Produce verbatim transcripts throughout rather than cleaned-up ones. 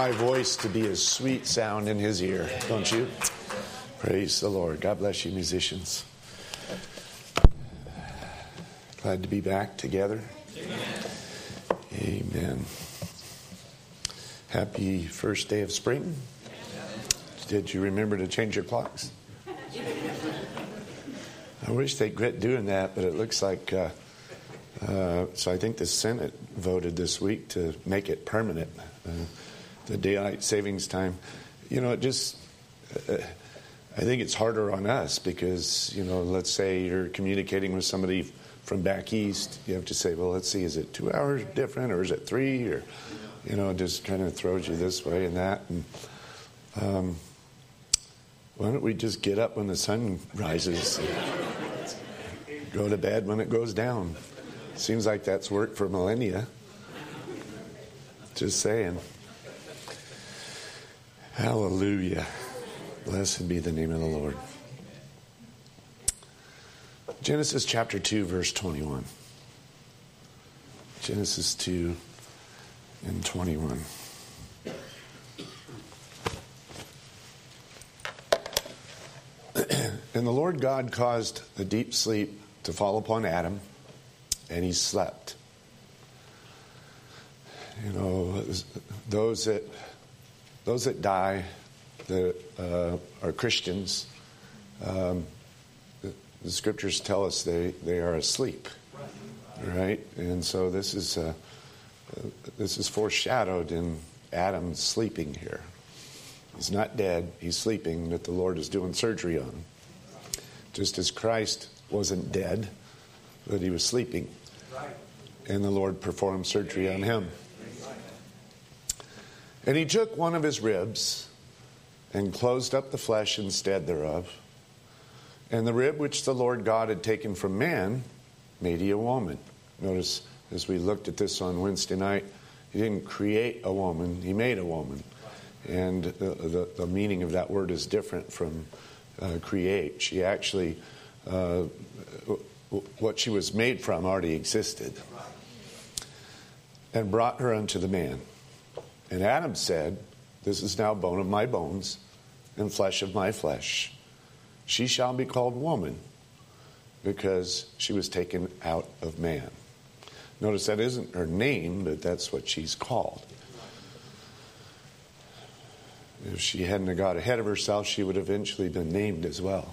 my voice to be a sweet sound in his ear, don't you? Praise the Lord. God bless you, musicians. Glad to be back together. Amen. Amen. Happy first day of spring. Did you remember to change your clocks? I wish they'd quit doing that, but it looks like, uh, uh, so I think the Senate voted this week to make it permanent, uh, the daylight savings time. You know, it just, uh, I think it's harder on us because, you know, let's say you're communicating with somebody from back east. You have to say, well, let's see, is it two hours different or is it three? Or, you know, it just kind of throws you this way and that. And um, why don't we just get up when the sun rises and go to bed when it goes down? Seems like that's worked for millennia. Just saying. Hallelujah. Blessed be the name of the Lord. Genesis chapter two, verse twenty-one. Genesis two and twenty-one. And the Lord God caused a deep sleep to fall upon Adam, and he slept. You know, those that those that die that uh, are Christians, um, the, the scriptures tell us they, they are asleep, right? And so this is uh, uh, this is foreshadowed in Adam sleeping here. He's not dead; he's sleeping. That the Lord is doing surgery on him, just as Christ wasn't dead, but he was sleeping, and the Lord performed surgery on him. And he took one of his ribs and closed up the flesh instead thereof. And the rib which the Lord God had taken from man made he a woman. Notice, as we looked at this on Wednesday night, he didn't create a woman, he made a woman. And the, the, the meaning of that word is different from uh, create. She actually, uh, what she was made from already existed. And brought her unto the man. And Adam said, this is now bone of my bones and flesh of my flesh. She shall be called woman because she was taken out of man. Notice that isn't her name, but that's what she's called. If she hadn't got ahead of herself, she would have eventually been named as well.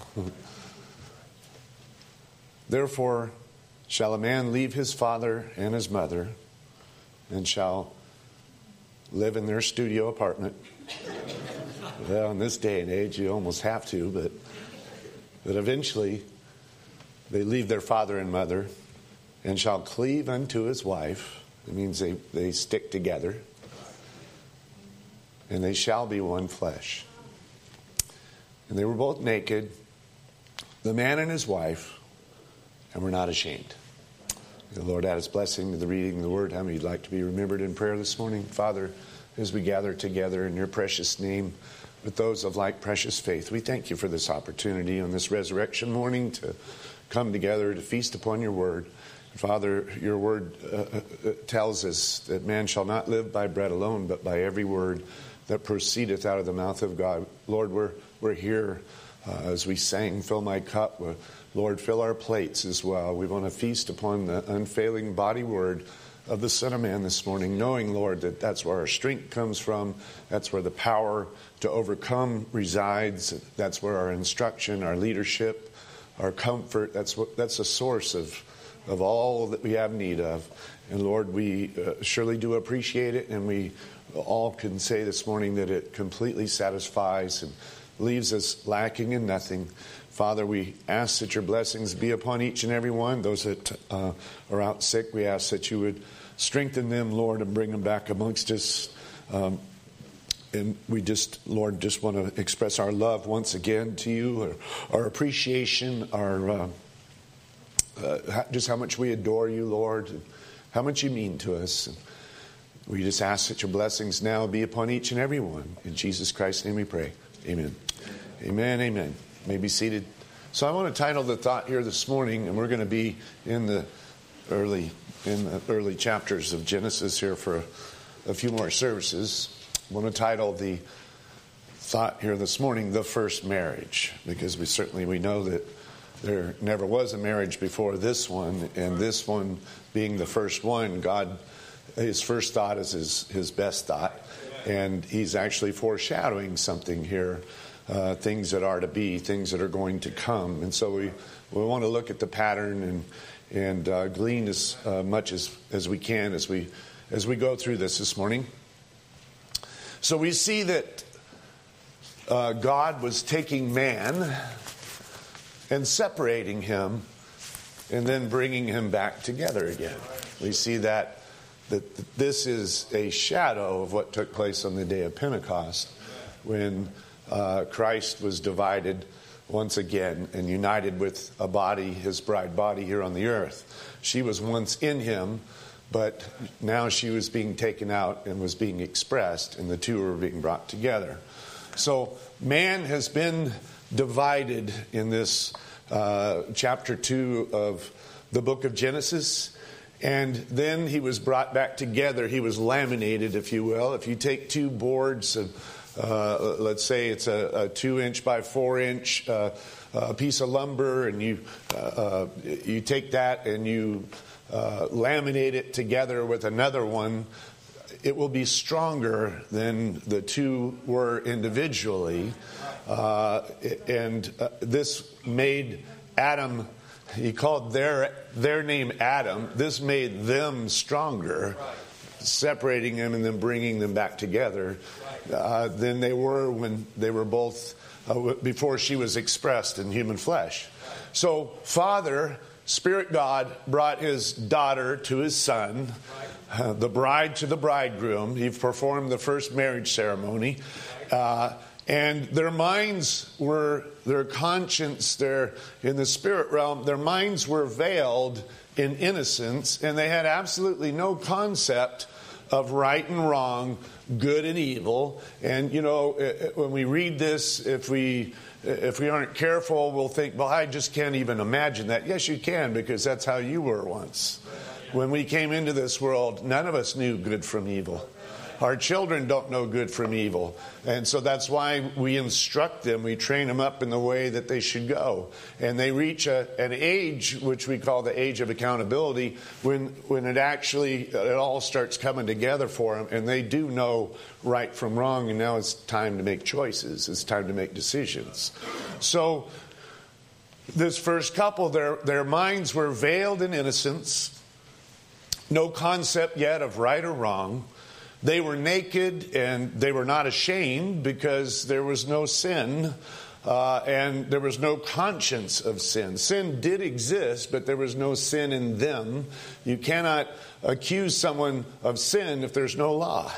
Therefore shall a man leave his father and his mother and shall live in their studio apartment. Well, in this day and age, you almost have to, but but eventually they leave their father and mother and shall cleave unto his wife. It means they, they stick together. And they shall be one flesh. And they were both naked, the man and his wife, and were not ashamed. The Lord add his blessing to the reading of the word. How many would like to be remembered in prayer this morning? Father, as we gather together in your precious name with those of like precious faith, we thank you for this opportunity on this resurrection morning to come together to feast upon your word. Father, your word uh, uh, tells us that man shall not live by bread alone, but by every word that proceedeth out of the mouth of God. Lord, we're, we're here uh, as we sang, fill my cup. We're, Lord, fill our plates as well. We want to feast upon the unfailing body word of the Son of Man this morning, knowing, Lord, that that's where our strength comes from. That's where the power to overcome resides. That's where our instruction, our leadership, our comfort, that's what that's the source of, of all that we have need of. And Lord, we uh, surely do appreciate it, and we all can say this morning that it completely satisfies and leaves us lacking in nothing. Father, we ask that your blessings be upon each and every one. Those that uh, are out sick, we ask that you would strengthen them, Lord, and bring them back amongst us. Um, and we just, Lord, just want to express our love once again to you, our, our appreciation, our uh, uh, just how much we adore you, Lord, and how much you mean to us. And we just ask that your blessings now be upon each and every one. In Jesus Christ's name we pray. Amen. Amen, amen. You may be seated. So I want to title the thought here this morning, and we're going to be in the early in the early chapters of Genesis here for a, a few more services. I want to title the thought here this morning, The First Marriage, because we certainly we know that there never was a marriage before this one, and this one being the first one, God, his first thought is his, his best thought, and he's actually foreshadowing something here, uh, things that are to be, things that are going to come. And so we, we want to look at the pattern and and uh, glean as uh, much as, as we can as we as we go through this this morning. So we see that uh, God was taking man and separating him and then bringing him back together again. We see that that this is a shadow of what took place on the day of Pentecost, when uh, Christ was divided once again and united with a body, his bride body here on the earth. She was once in him, but now she was being taken out and was being expressed, and the two were being brought together. So man has been divided in this uh, chapter two of the book of Genesis, and then he was brought back together. He was laminated, if you will. If you take two boards of Uh, let's say it's a, a two inch by four inch uh, uh, piece of lumber, and you uh, uh, you take that and you uh, laminate it together with another one, it will be stronger than the two were individually. Uh, and uh, this made Adam, he called their their name Adam. This made them stronger, separating them and then bringing them back together uh, than they were when they were both, uh, before she was expressed in human flesh. So Father, Spirit God, brought his daughter to his son, uh, the bride to the bridegroom. He performed the first marriage ceremony. Uh, and their minds were, their conscience, their, in the spirit realm, their minds were veiled in innocence, and they had absolutely no concept of right and wrong, good and evil. And, you know, when we read this, if we if we aren't careful, we'll think, well, I just can't even imagine that. Yes, you can, because that's how you were once. When we came into this world, none of us knew good from evil. Our children don't know good from evil. And so that's why we instruct them. We train them up in the way that they should go. And they reach a, an age, which we call the age of accountability, when, when it actually, it all starts coming together for them. And they do know right from wrong. And now it's time to make choices. It's time to make decisions. So this first couple, their, their minds were veiled in innocence. No concept yet of right or wrong. They were naked and they were not ashamed because there was no sin uh, and there was no conscience of sin. Sin did exist, but there was no sin in them. You cannot accuse someone of sin if there's no law.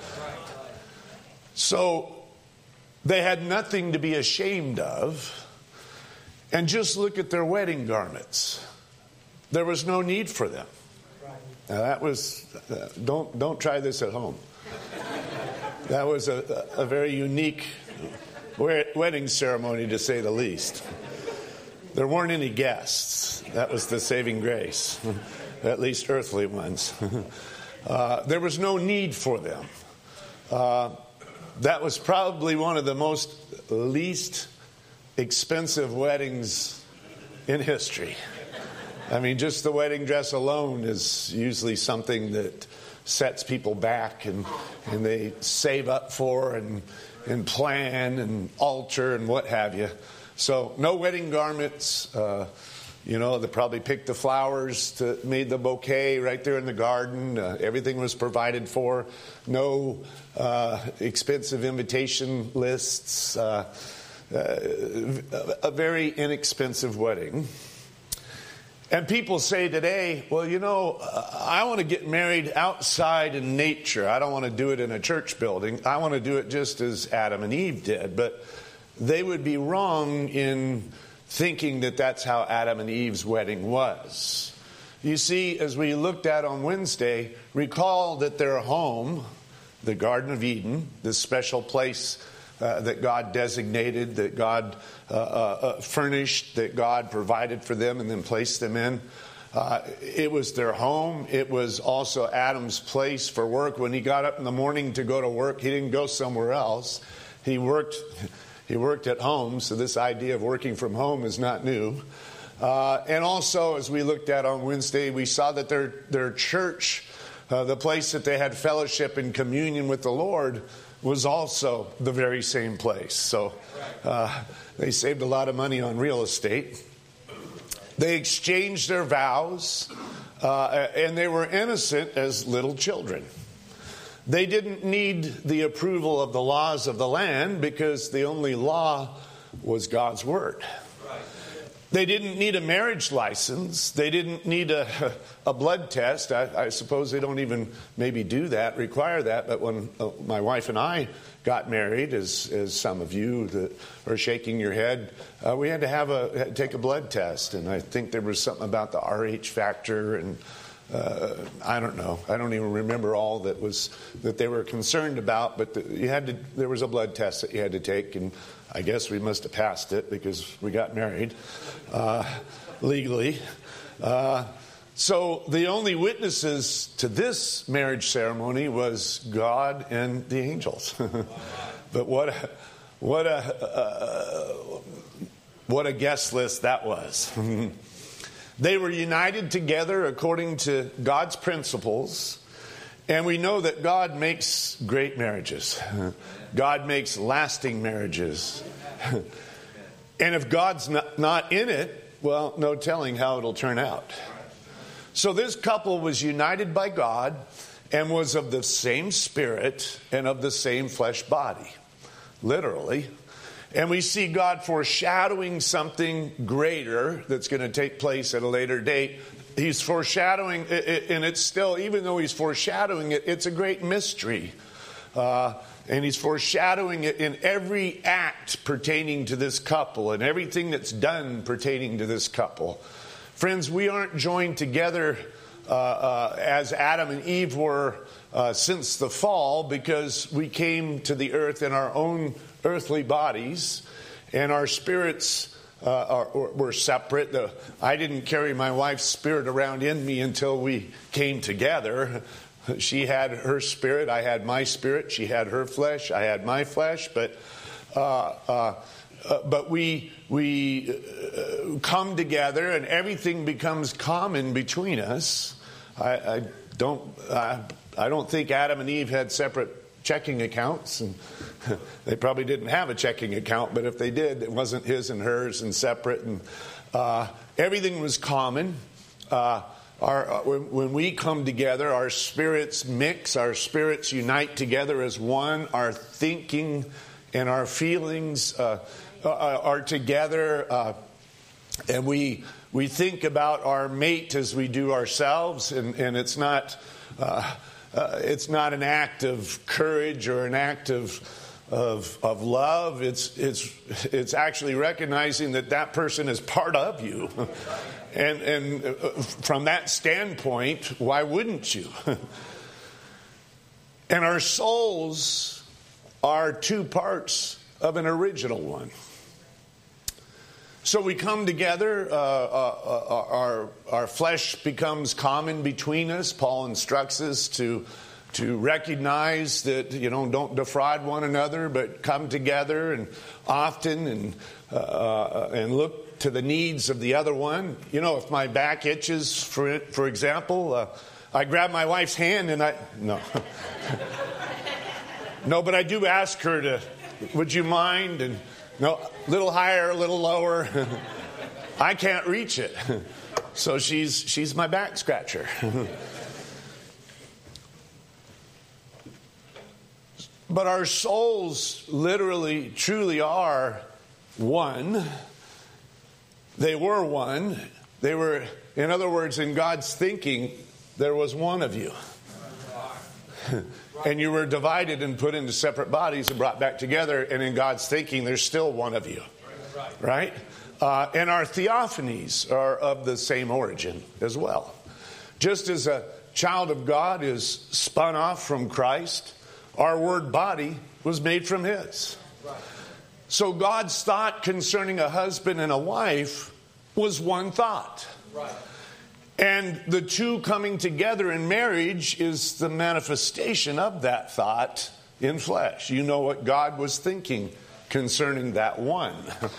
So they had nothing to be ashamed of. And just look at their wedding garments. There was no need for them. Now that was, uh, don't don't try this at home. That was a, a very unique wedding ceremony, to say the least. There weren't any guests. That was the saving grace, at least earthly ones. Uh, there was no need for them. Uh, that was probably one of the most least expensive weddings in history. I mean, just the wedding dress alone is usually something that sets people back, and and they save up for and and plan and alter and what have you. So no wedding garments. Uh, you know, they probably picked the flowers, to, made the bouquet right there in the garden. Uh, everything was provided for. No uh, expensive invitation lists. Uh, uh, a very inexpensive wedding. And people say today, well, you know, I want to get married outside in nature. I don't want to do it in a church building. I want to do it just as Adam and Eve did. But they would be wrong in thinking that that's how Adam and Eve's wedding was. You see, as we looked at on Wednesday, recall that their home, the Garden of Eden, this special place Uh, that God designated, that God uh, uh, furnished, that God provided for them and then placed them in. Uh, it was their home. It was also Adam's place for work. When he got up in the morning to go to work, he didn't go somewhere else. He worked he worked at home, so this idea of working from home is not new. Uh, and also, as we looked at on Wednesday, we saw that their, their church, uh, the place that they had fellowship and communion with the Lord, was also the very same place. So uh, they saved a lot of money on real estate. They exchanged their vows, uh, and they were innocent as little children. They didn't need the approval of the laws of the land because the only law was God's word. They didn't need a marriage license. They didn't need a, a blood test. I, I suppose they don't even maybe do that, require that. But when uh, my wife and I got married, as as some of you that are shaking your head, uh, we had to have a take a blood test. And I think there was something about the R H factor, and uh, I don't know. I don't even remember all that was that they were concerned about. But the, you had to. There was a blood test that you had to take, and I guess we must have passed it because we got married uh, legally. Uh, so the only witnesses to this marriage ceremony was God and the angels. But what a, what a uh, what a guest list that was. They were united together according to God's principles. And we know that God makes great marriages. God makes lasting marriages. And if God's not, not in it, well, no telling how it'll turn out. So this couple was united by God and was of the same spirit and of the same flesh body. Literally. And we see God foreshadowing something greater that's going to take place at a later date. He's foreshadowing, and it's still, even though he's foreshadowing it, it's a great mystery. Uh, and he's foreshadowing it in every act pertaining to this couple and everything that's done pertaining to this couple. Friends, we aren't joined together uh, uh, as Adam and Eve were uh, since the fall, because we came to the earth in our own earthly bodies, and our spirits Uh, or, were separate. The, I didn't carry my wife's spirit around in me until we came together. She had her spirit, I had my spirit. She had her flesh, I had my flesh. But uh, uh, uh, but we we uh, come together, and everything becomes common between us. I, I don't I, I don't think Adam and Eve had separate checking accounts, and they probably didn't have a checking account, but if they did, it wasn't his and hers and separate, and uh, everything was common. Uh, our, uh, when, when we come together, our spirits mix, our spirits unite together as one. Our thinking and our feelings uh, uh, are together, uh, and we we think about our mate as we do ourselves, and, and it's not. Uh, Uh, it's not an act of courage or an act of of, of love. It's it's it's actually recognizing that that person is part of you, and and from that standpoint, why wouldn't you? And our souls are two parts of an original one. So we come together, uh, uh, our our flesh becomes common between us. Paul instructs us to to recognize that, you know, don't defraud one another, but come together and often and uh, and look to the needs of the other one. You know, if my back itches, for for example, uh, I grab my wife's hand and I no no, but I do ask her to, would you mind? And no, a little higher, a little lower. I can't reach it. So she's she's my back scratcher. But our souls literally, truly are one. They were one. They were, in other words, in God's thinking, there was one of you. And you were divided and put into separate bodies and brought back together. And in God's thinking, there's still one of you. Right? Uh, and our theophanies are of the same origin as well. Just as a child of God is spun off from Christ, our word body was made from his. So God's thought concerning a husband and a wife was one thought. And the two coming together in marriage is the manifestation of that thought in flesh. You know what God was thinking concerning that one.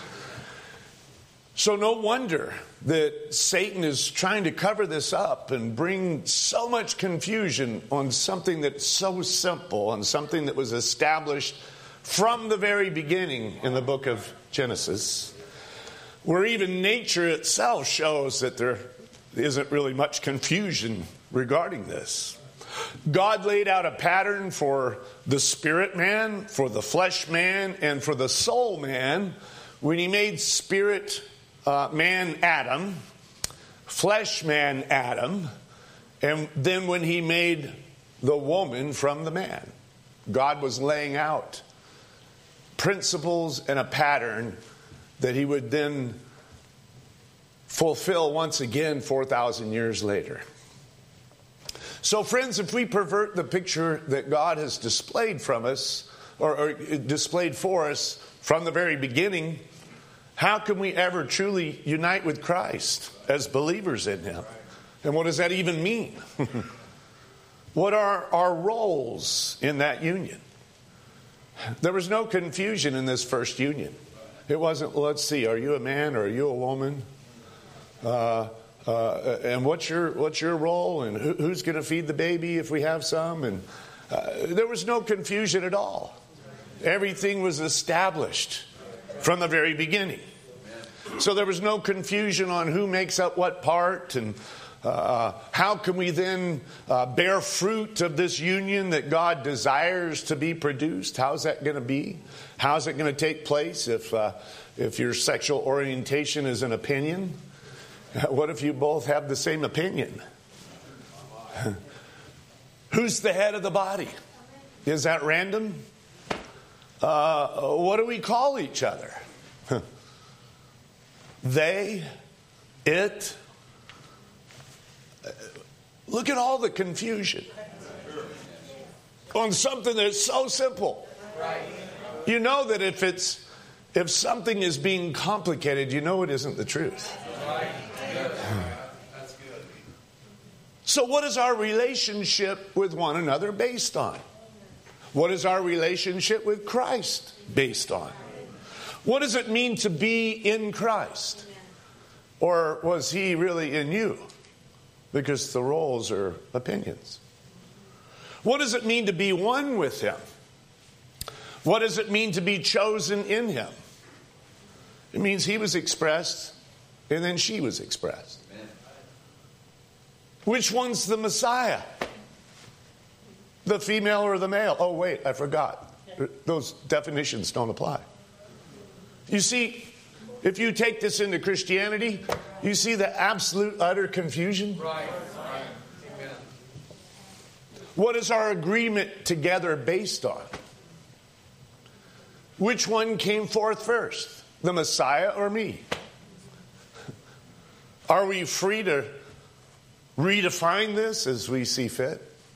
So no wonder that Satan is trying to cover this up and bring so much confusion on something that's so simple and something that was established from the very beginning in the book of Genesis, where even nature itself shows that there isn't really much confusion regarding this. God laid out a pattern for the spirit man, for the flesh man, and for the soul man when he made spirit uh, man Adam, flesh man Adam, and then when he made the woman from the man. God was laying out principles and a pattern that he would then fulfill once again four thousand years later. So friends, if we pervert the picture that God has displayed from us, or, or displayed for us from the very beginning, how can we ever truly unite with Christ as believers in Him? And what does that even mean? What are our roles in that union? There was no confusion in this first union. It wasn't, let's see, are you a man or are you a woman? Uh, uh, and what's your what's your role? And who, who's going to feed the baby if we have some? And uh, there was no confusion at all. Everything was established from the very beginning. So there was no confusion on who makes up what part, and uh, how can we then uh, bear fruit of this union that God desires to be produced? How's that going to be? How's it going to take place if uh, if your sexual orientation is an opinion? What if you both have the same opinion? Who's the head of the body? Is that random? Uh, what do we call each other? They, it. Look at all the confusion on something that's so simple. You know that if it's if something is being complicated, you know it isn't the truth. So what is our relationship with one another based on? What is our relationship with Christ based on? What does it mean to be in Christ? Or was He really in you? Because the roles are opinions. What does it mean to be one with Him? What does it mean to be chosen in Him? It means He was expressed and then she was expressed. Which one's the Messiah? The female or the male? Oh, wait, I forgot. Those definitions don't apply. You see, if you take this into Christianity, you see the absolute utter confusion. Right. Amen. What is our agreement together based on? Which one came forth first? The Messiah or me? Are we free to redefine this as we see fit?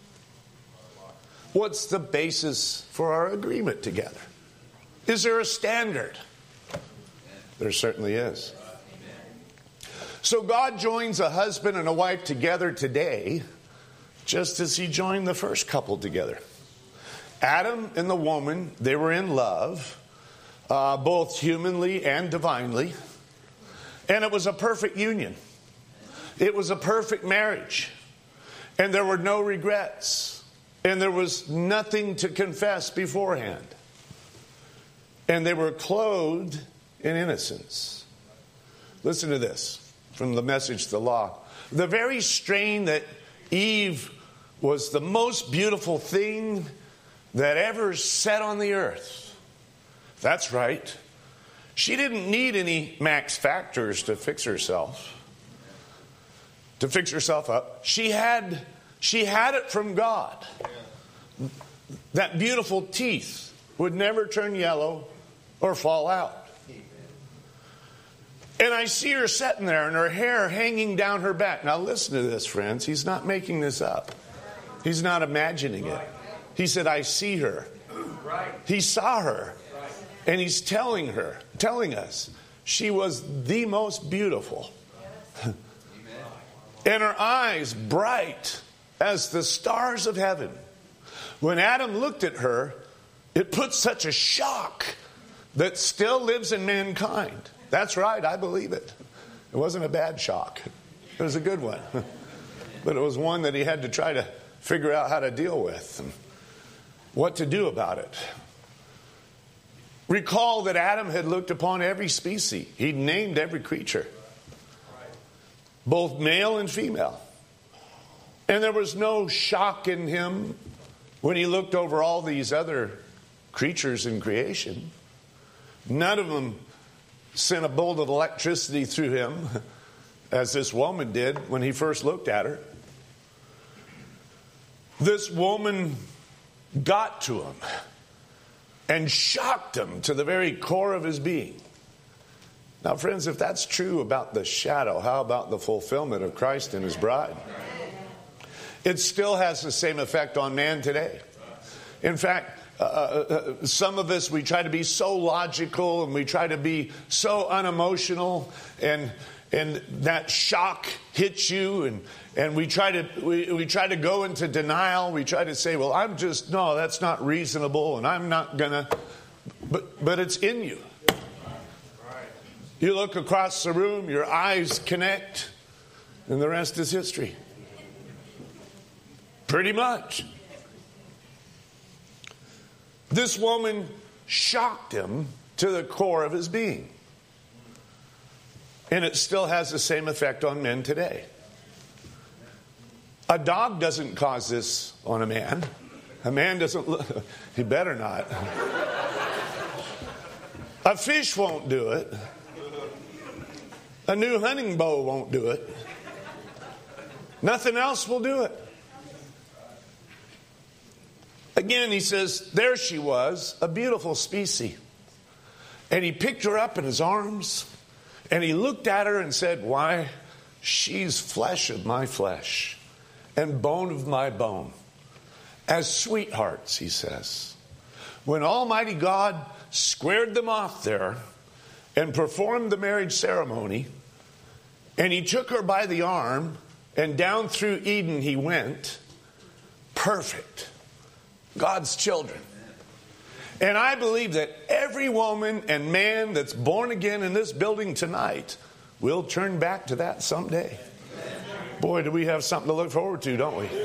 What's the basis for our agreement together? Is there a standard? There certainly is. So God joins a husband and a wife together today, just as He joined the first couple together. Adam and the woman, they were in love, uh, both humanly and divinely. And it was a perfect union. It was a perfect marriage. And there were no regrets. And there was nothing to confess beforehand. And they were clothed in innocence. Listen to this from the Message, the Law. The very strain that Eve was the most beautiful thing that ever set on the earth. That's right. She didn't need any Max Factors to fix herself. To fix herself up. She had, she had it from God. That beautiful teeth would never turn yellow or fall out. And I see her sitting there and her hair hanging down her back. Now listen to this, friends. He's not making this up. He's not imagining it. He said, I see her. He saw her. And he's telling her, telling us, she was the most beautiful. and her eyes bright as the stars of heaven. When Adam looked at her, it put such a shock that still lives in mankind. That's right, I believe it. It wasn't a bad shock. It was a good one. But it was one that he had to try to figure out how to deal with and what to do about it. Recall that Adam had looked upon every species. He'd named every creature, both male and female. And there was no shock in him when he looked over all these other creatures in creation. None of them sent a bolt of electricity through him, as this woman did when he first looked at her. This woman got to him and shocked him to the very core of his being. Now, friends, if that's true about the shadow, how about the fulfillment of Christ and his bride? It still has the same effect on man today. In fact, uh, uh, some of us, we try to be so logical and we try to be so unemotional, and and that shock hits you, and and we try to we, we try to go into denial. We try to say, well, I'm just, no, that's not reasonable, and I'm not gonna, but but it's in you. You look across the room, your eyes connect, and the rest is history. Pretty much. This woman shocked him to the core of his being. And it still has the same effect on men today. A dog doesn't cause this on a man. A man doesn't look, he better not. A fish won't do it. A new hunting bow won't do it. Nothing else will do it. Again, he says, there she was, a beautiful species. And he picked her up in his arms, and he looked at her and said, why, she's flesh of my flesh and bone of my bone. As sweethearts, he says. When Almighty God squared them off there and performed the marriage ceremony, and he took her by the arm, and down through Eden he went, perfect. God's children. And I believe that every woman and man that's born again in this building tonight will turn back to that someday. Boy, do we have something to look forward to, don't we?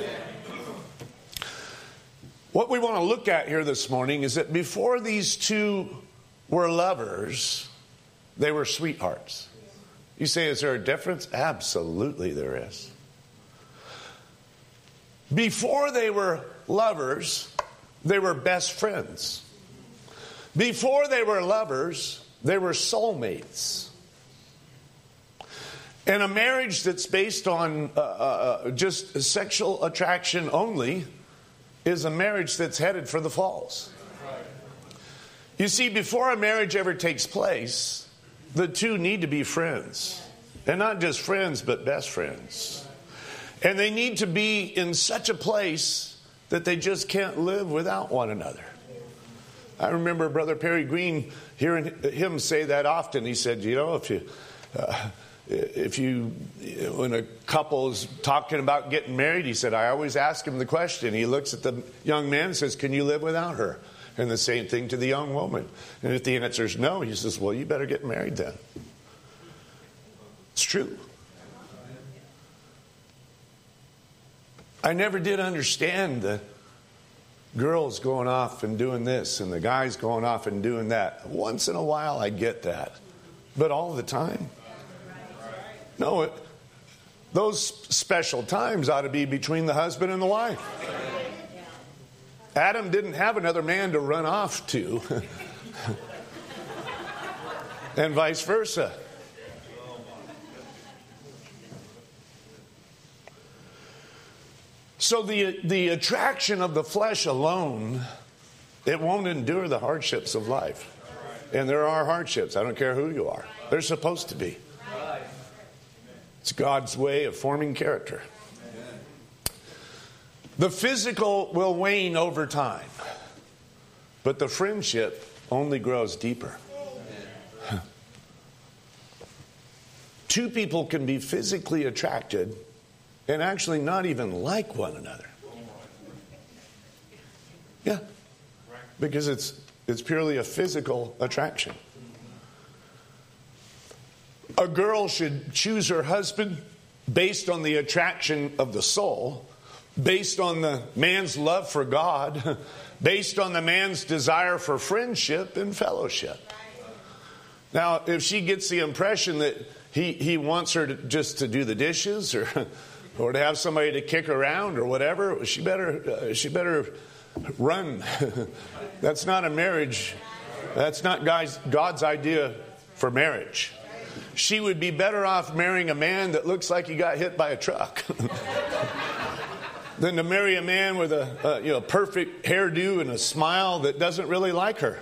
What we want to look at here this morning is that before these two were lovers, they were sweethearts. You say, is there a difference? Absolutely there is. Before they were lovers, they were best friends. Before they were lovers, they were soulmates. And a marriage that's based on uh, uh, just sexual attraction only is a marriage that's headed for the falls. You see, before a marriage ever takes place, the two need to be friends. And not just friends, but best friends. And they need to be in such a place that they just can't live without one another. I remember Brother Perry Green hearing him say that often. He said, you know, if you, uh, if you, when a couple's talking about getting married, he said, I always ask him the question. He looks at the young man and says, can you live without her? And the same thing to the young woman. And if the answer is no, he says, well, you better get married then. It's true. I never did understand the girls going off and doing this and the guys going off and doing that. Once in a while I get that. But all the time? No, it, those special times ought to be between the husband and the wife. Adam didn't have another man to run off to. And vice versa. So the the attraction of the flesh alone, it won't endure the hardships of life. And there are hardships. I don't care who you are. They're supposed to be. It's God's way of forming character. The physical will wane over time, but the friendship only grows deeper. Two people can be physically attracted and actually not even like one another. Yeah. Because it's it's purely a physical attraction. A girl should choose her husband based on the attraction of the soul, based on the man's love for God, based on the man's desire for friendship and fellowship. Now, if she gets the impression that he, he wants her to, just to do the dishes or or to have somebody to kick around or whatever, she better uh, she better run. That's not a marriage. That's not God's, God's idea for marriage. She would be better off marrying a man that looks like he got hit by a truck than to marry a man with a, a you know perfect hairdo and a smile that doesn't really like her.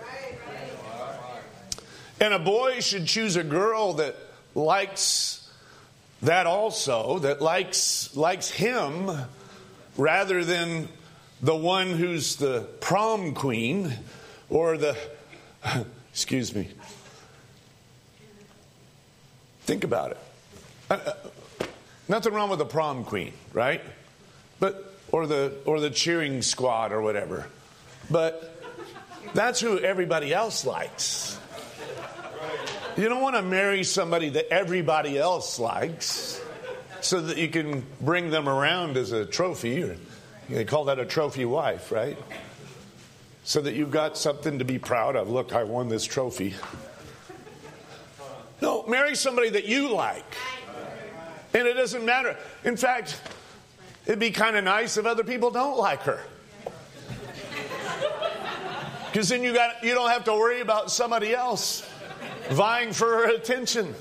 And a boy should choose a girl that likes that also, that likes likes him, rather than the one who's the prom queen or the, excuse me. Think about it. Uh, nothing wrong with the prom queen, right? But or the or the cheering squad or whatever. But that's who everybody else likes. You don't want to marry somebody that everybody else likes so that you can bring them around as a trophy. Or they call that a trophy wife, right? So that you've got something to be proud of. Look, I won this trophy. No, marry somebody that you like. And it doesn't matter. In fact, it'd be kind of nice if other people don't like her. Because then you got you don't have to worry about somebody else vying for her attention.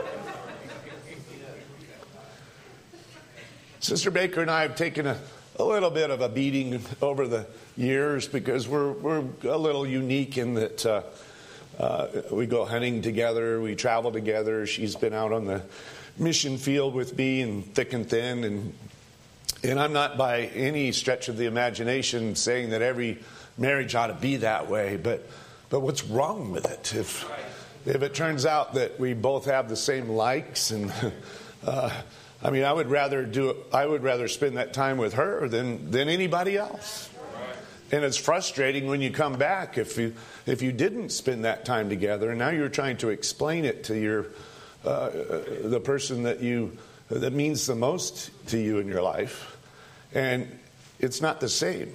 Sister Baker and I have taken a, a little bit of a beating over the years because we're we're a little unique in that uh, uh, we go hunting together, we travel together. She's been out on the mission field with me and thick and thin, and and I'm not by any stretch of the imagination saying that every marriage ought to be that way, but but what's wrong with it? If If it turns out that we both have the same likes, and uh, I mean, I would rather do. I would rather spend that time with her than than anybody else. And it's frustrating when you come back if you if you didn't spend that time together, and now you're trying to explain it to your uh, the person that you that means the most to you in your life, and it's not the same.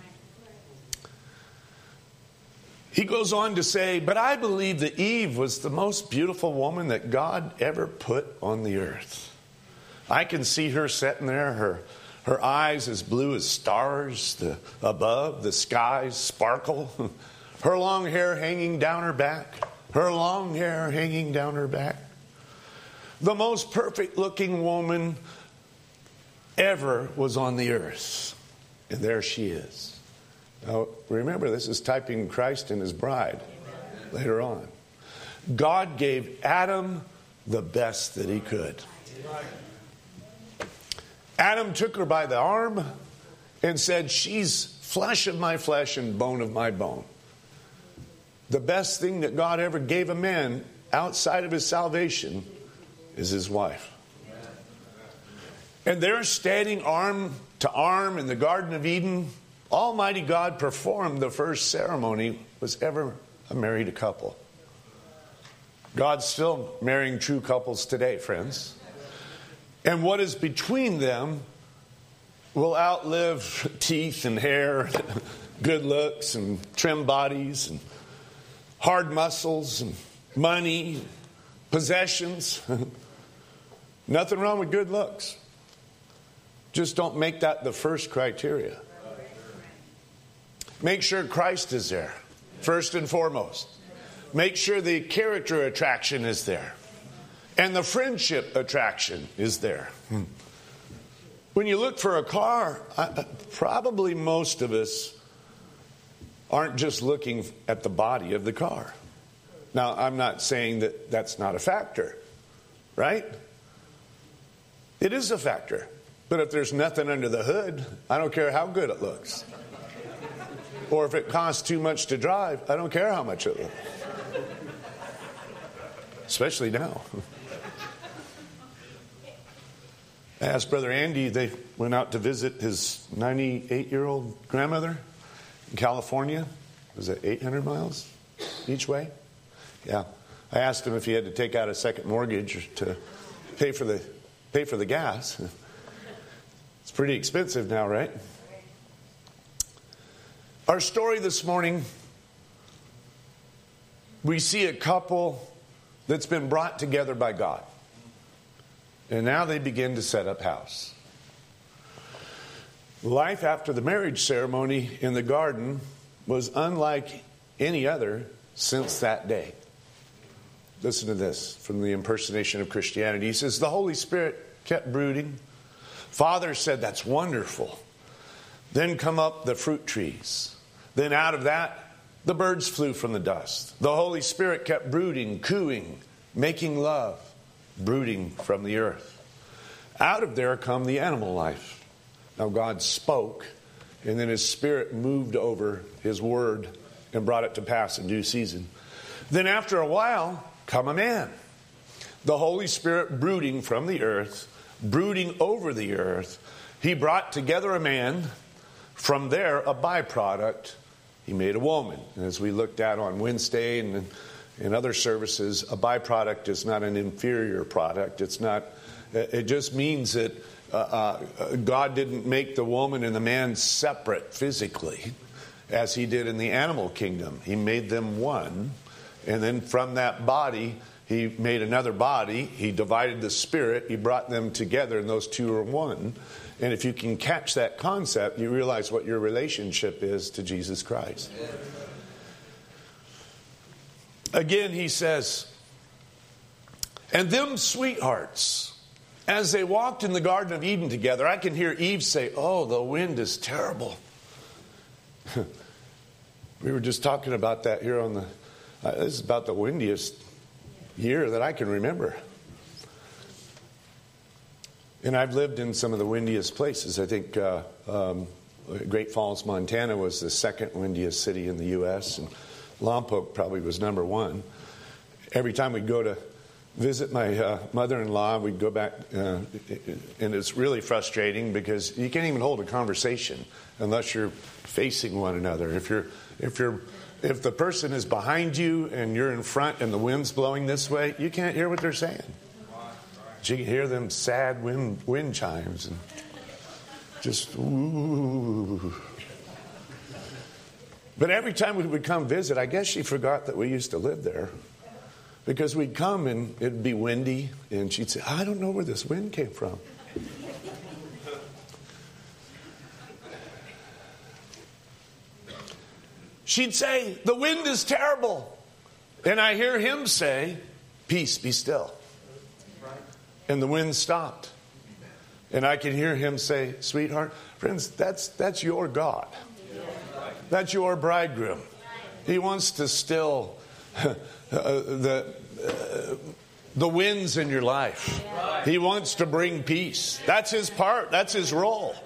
He goes on to say, but I believe that Eve was the most beautiful woman that God ever put on the earth. I can see her sitting there, her her eyes as blue as stars, the above, the skies sparkle, her long hair hanging down her back, her long hair hanging down her back. The most perfect looking woman ever was on the earth. And there she is. Now, remember, this is typing Christ and his bride later on. God gave Adam the best that he could. Adam took her by the arm and said, she's flesh of my flesh and bone of my bone. The best thing that God ever gave a man outside of his salvation is his wife. And they're standing arm to arm in the Garden of Eden. Almighty God performed the first ceremony was ever a married couple. God's still marrying true couples today, friends. And what is between them will outlive teeth and hair, good looks and trim bodies and hard muscles and money, possessions. Nothing wrong with good looks. Just don't make that the first criteria. Make sure Christ is there, first and foremost. Make sure the character attraction is there. And the friendship attraction is there. When you look for a car, I, probably most of us aren't just looking at the body of the car. Now, I'm not saying that that's not a factor, right? It is a factor. But if there's nothing under the hood, I don't care how good it looks. Or if it costs too much to drive, I don't care how much it looks. Especially now. I asked Brother Andy, they went out to visit his ninety-eight-year-old grandmother in California. Was it eight hundred miles each way? Yeah. I asked him if he had to take out a second mortgage to pay for the pay for the gas. It's pretty expensive now, right? Our story this morning, we see a couple that's been brought together by God. And now they begin to set up house. Life after the marriage ceremony in the garden was unlike any other since that day. Listen to this from the Impersonation of Christianity. He says, the Holy Spirit kept brooding. Father said, that's wonderful. Then come up the fruit trees. Then out of that, the birds flew from the dust. The Holy Spirit kept brooding, cooing, making love, brooding from the earth. Out of there come the animal life. Now God spoke, and then His Spirit moved over His word and brought it to pass in due season. Then after a while, come a man. The Holy Spirit brooding from the earth, brooding over the earth. He brought together a man. From there, a byproduct, He made a woman. And as we looked at on Wednesday and in other services, a byproduct is not an inferior product. It's not. It just means that uh, uh, God didn't make the woman and the man separate physically, as He did in the animal kingdom. He made them one, and then from that body, He made another body. He divided the spirit. He brought them together, and those two are one. And if you can catch that concept, you realize what your relationship is to Jesus Christ. Again, He says, and them sweethearts, as they walked in the Garden of Eden together, I can hear Eve say, oh, the wind is terrible. We were just talking about that here on the, uh, this is about the windiest year that I can remember. And I've lived in some of the windiest places. I think uh, um, Great Falls, Montana was the second windiest city in the U S and Lompoc probably was number one. Every time we'd go to visit my uh, mother-in-law, we'd go back, uh, and it's really frustrating because you can't even hold a conversation unless you're facing one another. If you're, if you're, if the person is behind you and you're in front and the wind's blowing this way, you can't hear what they're saying. But you can hear them sad wind, wind chimes and just ooh. But every time we would come visit, I guess she forgot that we used to live there. Because we'd come and it'd be windy, and she'd say, I don't know where this wind came from. She'd say, the wind is terrible. And I hear him say, peace, be still. And the wind stopped. And I can hear him say, sweetheart, friends, that's that's your God. That's your bridegroom. He wants to still uh, the uh, the winds in your life. He wants to bring peace. That's his part. That's his role.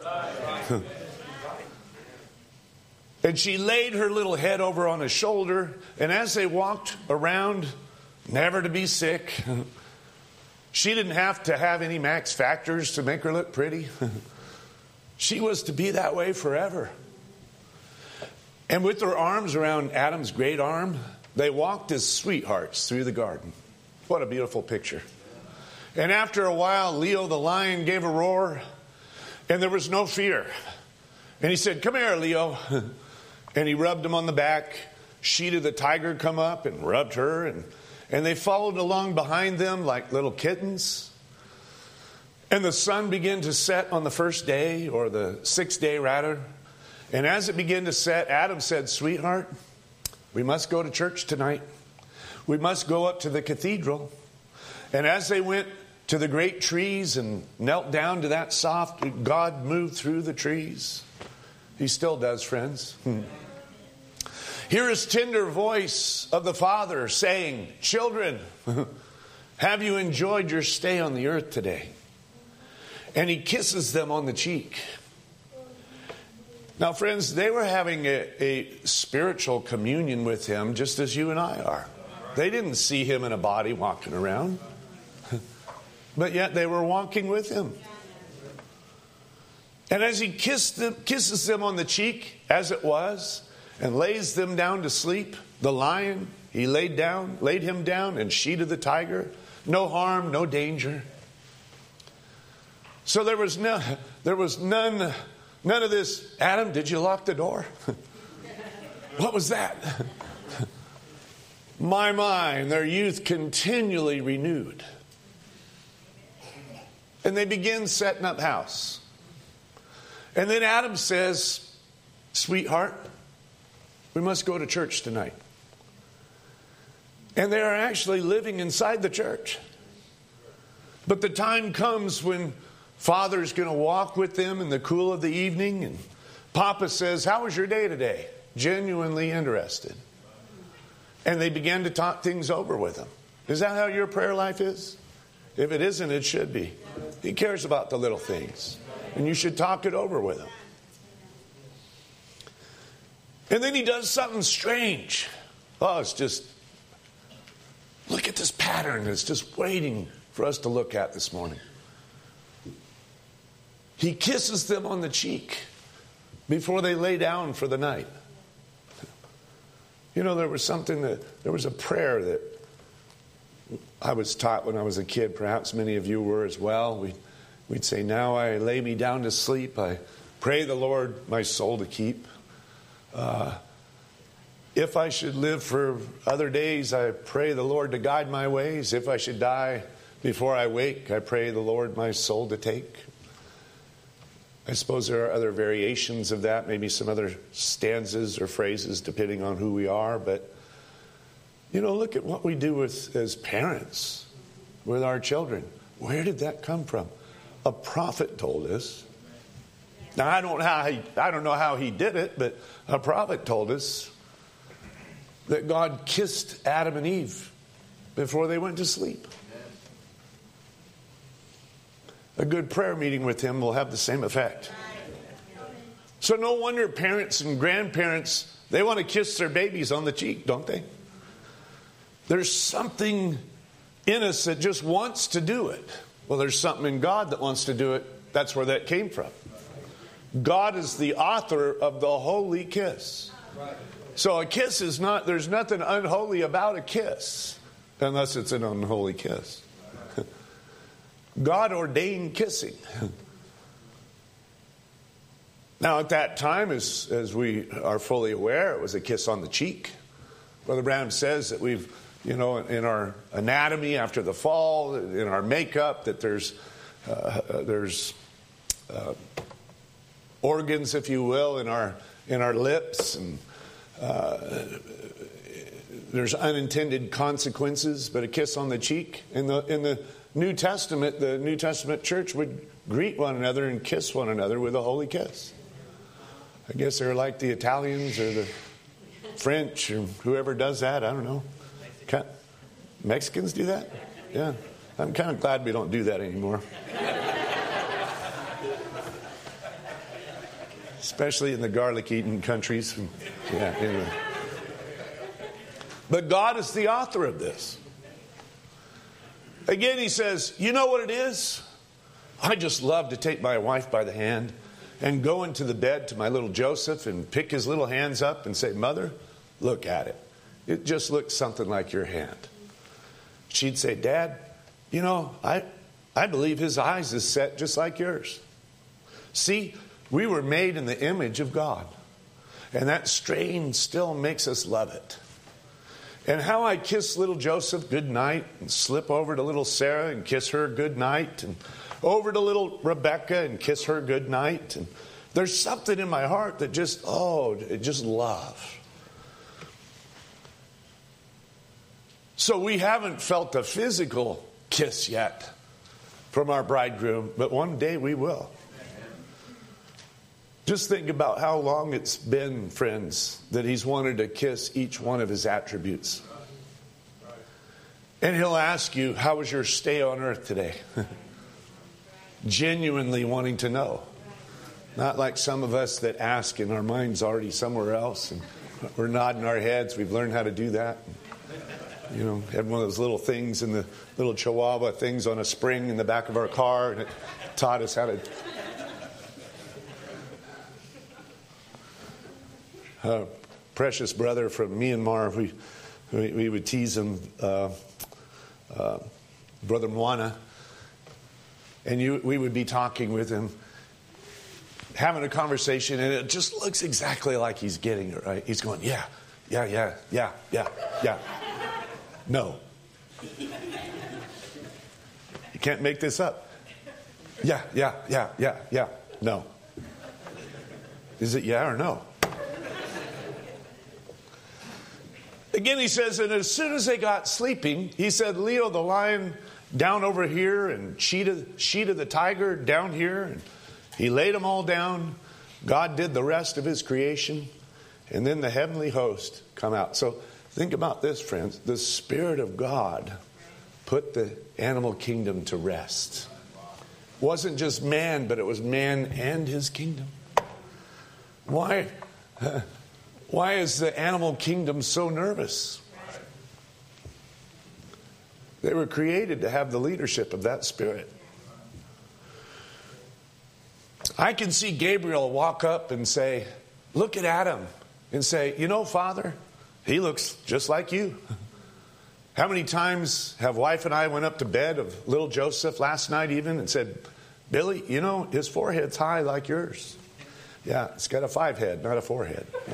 And she laid her little head over on his shoulder, and as they walked around, never to be sick, she didn't have to have any max factors to make her look pretty. She was to be that way forever. And with their arms around Adam's great arm, they walked as sweethearts through the garden. What a beautiful picture. And after a while, Leo the lion gave a roar, and there was no fear. And he said, come here, Leo. And he rubbed him on the back. Sheeta the tiger come up and rubbed her, and, and they followed along behind them like little kittens. And the sun began to set on the first day, or the sixth day rather. And as it began to set, Adam said, sweetheart, we must go to church tonight. We must go up to the cathedral. And as they went to the great trees and knelt down to that soft, God moved through the trees. He still does, friends. Hmm. Hear his tender voice of the Father saying, children, have you enjoyed your stay on the earth today? And he kisses them on the cheek. Now, friends, they were having a, a spiritual communion with him just as you and I are. They didn't see him in a body walking around. But yet they were walking with him. And as he kissed them, kisses them on the cheek, as it was, and lays them down to sleep, the lion, he laid down, laid him down, and she to the tiger. No harm, no danger. So there was no, there was none, none of this. Adam, did you lock the door? What was that? My mind, their youth continually renewed. And they begin setting up house. And then Adam says, sweetheart, we must go to church tonight. And they are actually living inside the church. But the time comes when Father's going to walk with them in the cool of the evening. And Papa says, how was your day today? Genuinely interested. And they began to talk things over with him. Is that how your prayer life is? If it isn't, it should be. He cares about the little things. And you should talk it over with him. And then he does something strange. Oh, it's just, look at this pattern that's just waiting for us to look at this morning. He kisses them on the cheek before they lay down for the night. You know, there was something that, there was a prayer that I was taught when I was a kid. Perhaps many of you were as well. We'd, we'd say, now I lay me down to sleep. I pray the Lord my soul to keep. Uh, if I should live for other days, I pray the Lord to guide my ways. If I should die before I wake, I pray the Lord my soul to take. I suppose there are other variations of that, maybe some other stanzas or phrases depending on who we are. But, you know, look at what we do with as parents with our children. Where did that come from? A prophet told us. Now, I don't, how he, I don't know how he did it, but a prophet told us that God kissed Adam and Eve before they went to sleep. A good prayer meeting with him will have the same effect. So no wonder parents and grandparents, they want to kiss their babies on the cheek, don't they? There's something in us that just wants to do it. Well, there's something in God that wants to do it. That's where that came from. God is the author of the holy kiss. So a kiss is not, there's nothing unholy about a kiss, unless it's an unholy kiss. God ordained kissing. Now, at that time, as, as we are fully aware, it was a kiss on the cheek. Brother Branham says that we've, you know, in our anatomy after the fall, in our makeup, that there's, uh, there's uh, organs, if you will, in our in our lips, and uh, there's unintended consequences. But a kiss on the cheek in the in the New Testament, the New Testament church would greet one another and kiss one another with a holy kiss. I guess they're like the Italians or the French or whoever does that. I don't know. Mexicans do that? Yeah. I'm kind of glad we don't do that anymore. Especially in the garlic-eating countries. Yeah, anyway. But God is the author of this. Again, he says, you know what it is? I just love to take my wife by the hand and go into the bed to my little Joseph and pick his little hands up and say, Mother, look at it. It just looks something like your hand. She'd say, Dad, you know, I, I believe his eyes is set just like yours. See, we were made in the image of God. And that strain still makes us love it. And how I kiss little Joseph good night and slip over to little Sarah and kiss her good night and over to little Rebecca and kiss her good night. And there's something in my heart that just, oh, it just love. So we haven't felt a physical kiss yet from our bridegroom, but one day we will. Just think about how long it's been, friends, that he's wanted to kiss each one of his attributes. And he'll ask you, how was your stay on earth today? Genuinely wanting to know. Not like some of us that ask and our mind's already somewhere else and we're nodding our heads. We've learned how to do that. You know, had one of those little things in the little Chihuahua things on a spring in the back of our car, and it taught us how to uh, precious brother from Myanmar. We we, we would tease him, uh, uh, Brother Mwana, and you, we would be talking with him, having a conversation, and it just looks exactly like he's getting it right. He's going, yeah, yeah, yeah, yeah, yeah, yeah. No. You can't make this up. Yeah, yeah, yeah, yeah, yeah. No. Is it yeah or no? Again, he says, and as soon as they got sleeping, he said, Leo the lion down over here, and Sheeta, Sheeta the tiger down here, and he laid them all down. God did the rest of his creation, and then the heavenly host come out. So think about this, friends. The Spirit of God put the animal kingdom to rest. It wasn't just man, but it was man and his kingdom. Why, uh, why is the animal kingdom so nervous? They were created to have the leadership of that Spirit. I can see Gabriel walk up and say, look at Adam, and say, you know, Father, he looks just like you. How many times have wife and I went up to bed of little Joseph last night even and said, Billy, you know, his forehead's high like yours. Yeah, it's got a five head, not a forehead. No.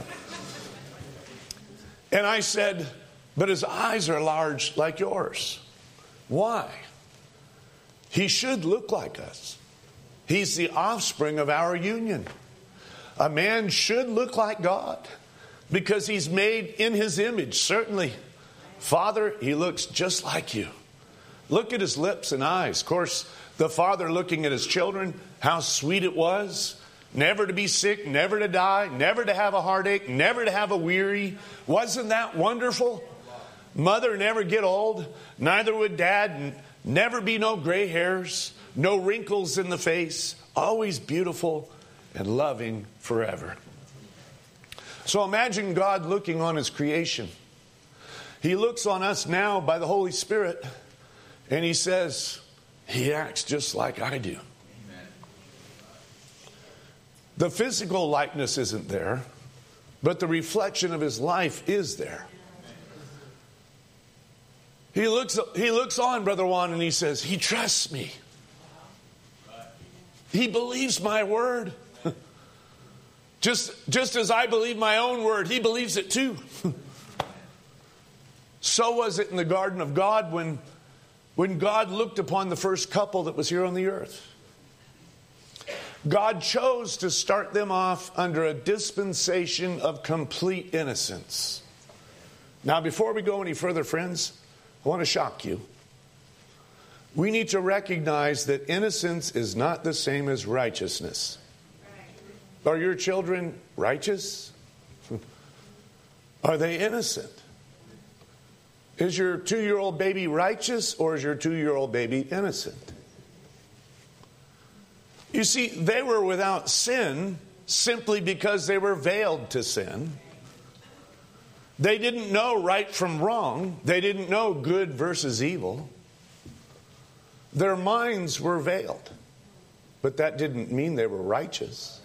And I said, but his eyes are large like yours. Why? He should look like us. He's the offspring of our union. A man should look like God because he's made in his image. Certainly, Father, he looks just like you. Look at his lips and eyes. Of course, the father looking at his children, how sweet it was. Never to be sick, never to die, never to have a heartache, never to have a weary. Wasn't that wonderful? Mother never get old, neither would dad. Never be no gray hairs, no wrinkles in the face, always beautiful and loving forever. So imagine God looking on his creation. He looks on us now by the Holy Spirit, and he says, he acts just like I do. Amen. The physical likeness isn't there, but the reflection of his life is there. He looks, he looks on Brother Juan and he says, he trusts me. He believes my word. Just, just as I believe my own word, he believes it too. So was it in the garden of God when, when God looked upon the first couple that was here on the earth. God chose to start them off under a dispensation of complete innocence. Now, before we go any further, friends, I want to shock you. We need to recognize that innocence is not the same as righteousness. Are your children righteous? Are they innocent? Is your two-year-old baby righteous, or is your two-year-old baby innocent? You see, they were without sin simply because they were veiled to sin. They didn't know right from wrong. They didn't know good versus evil. Their minds were veiled, but that didn't mean they were righteous.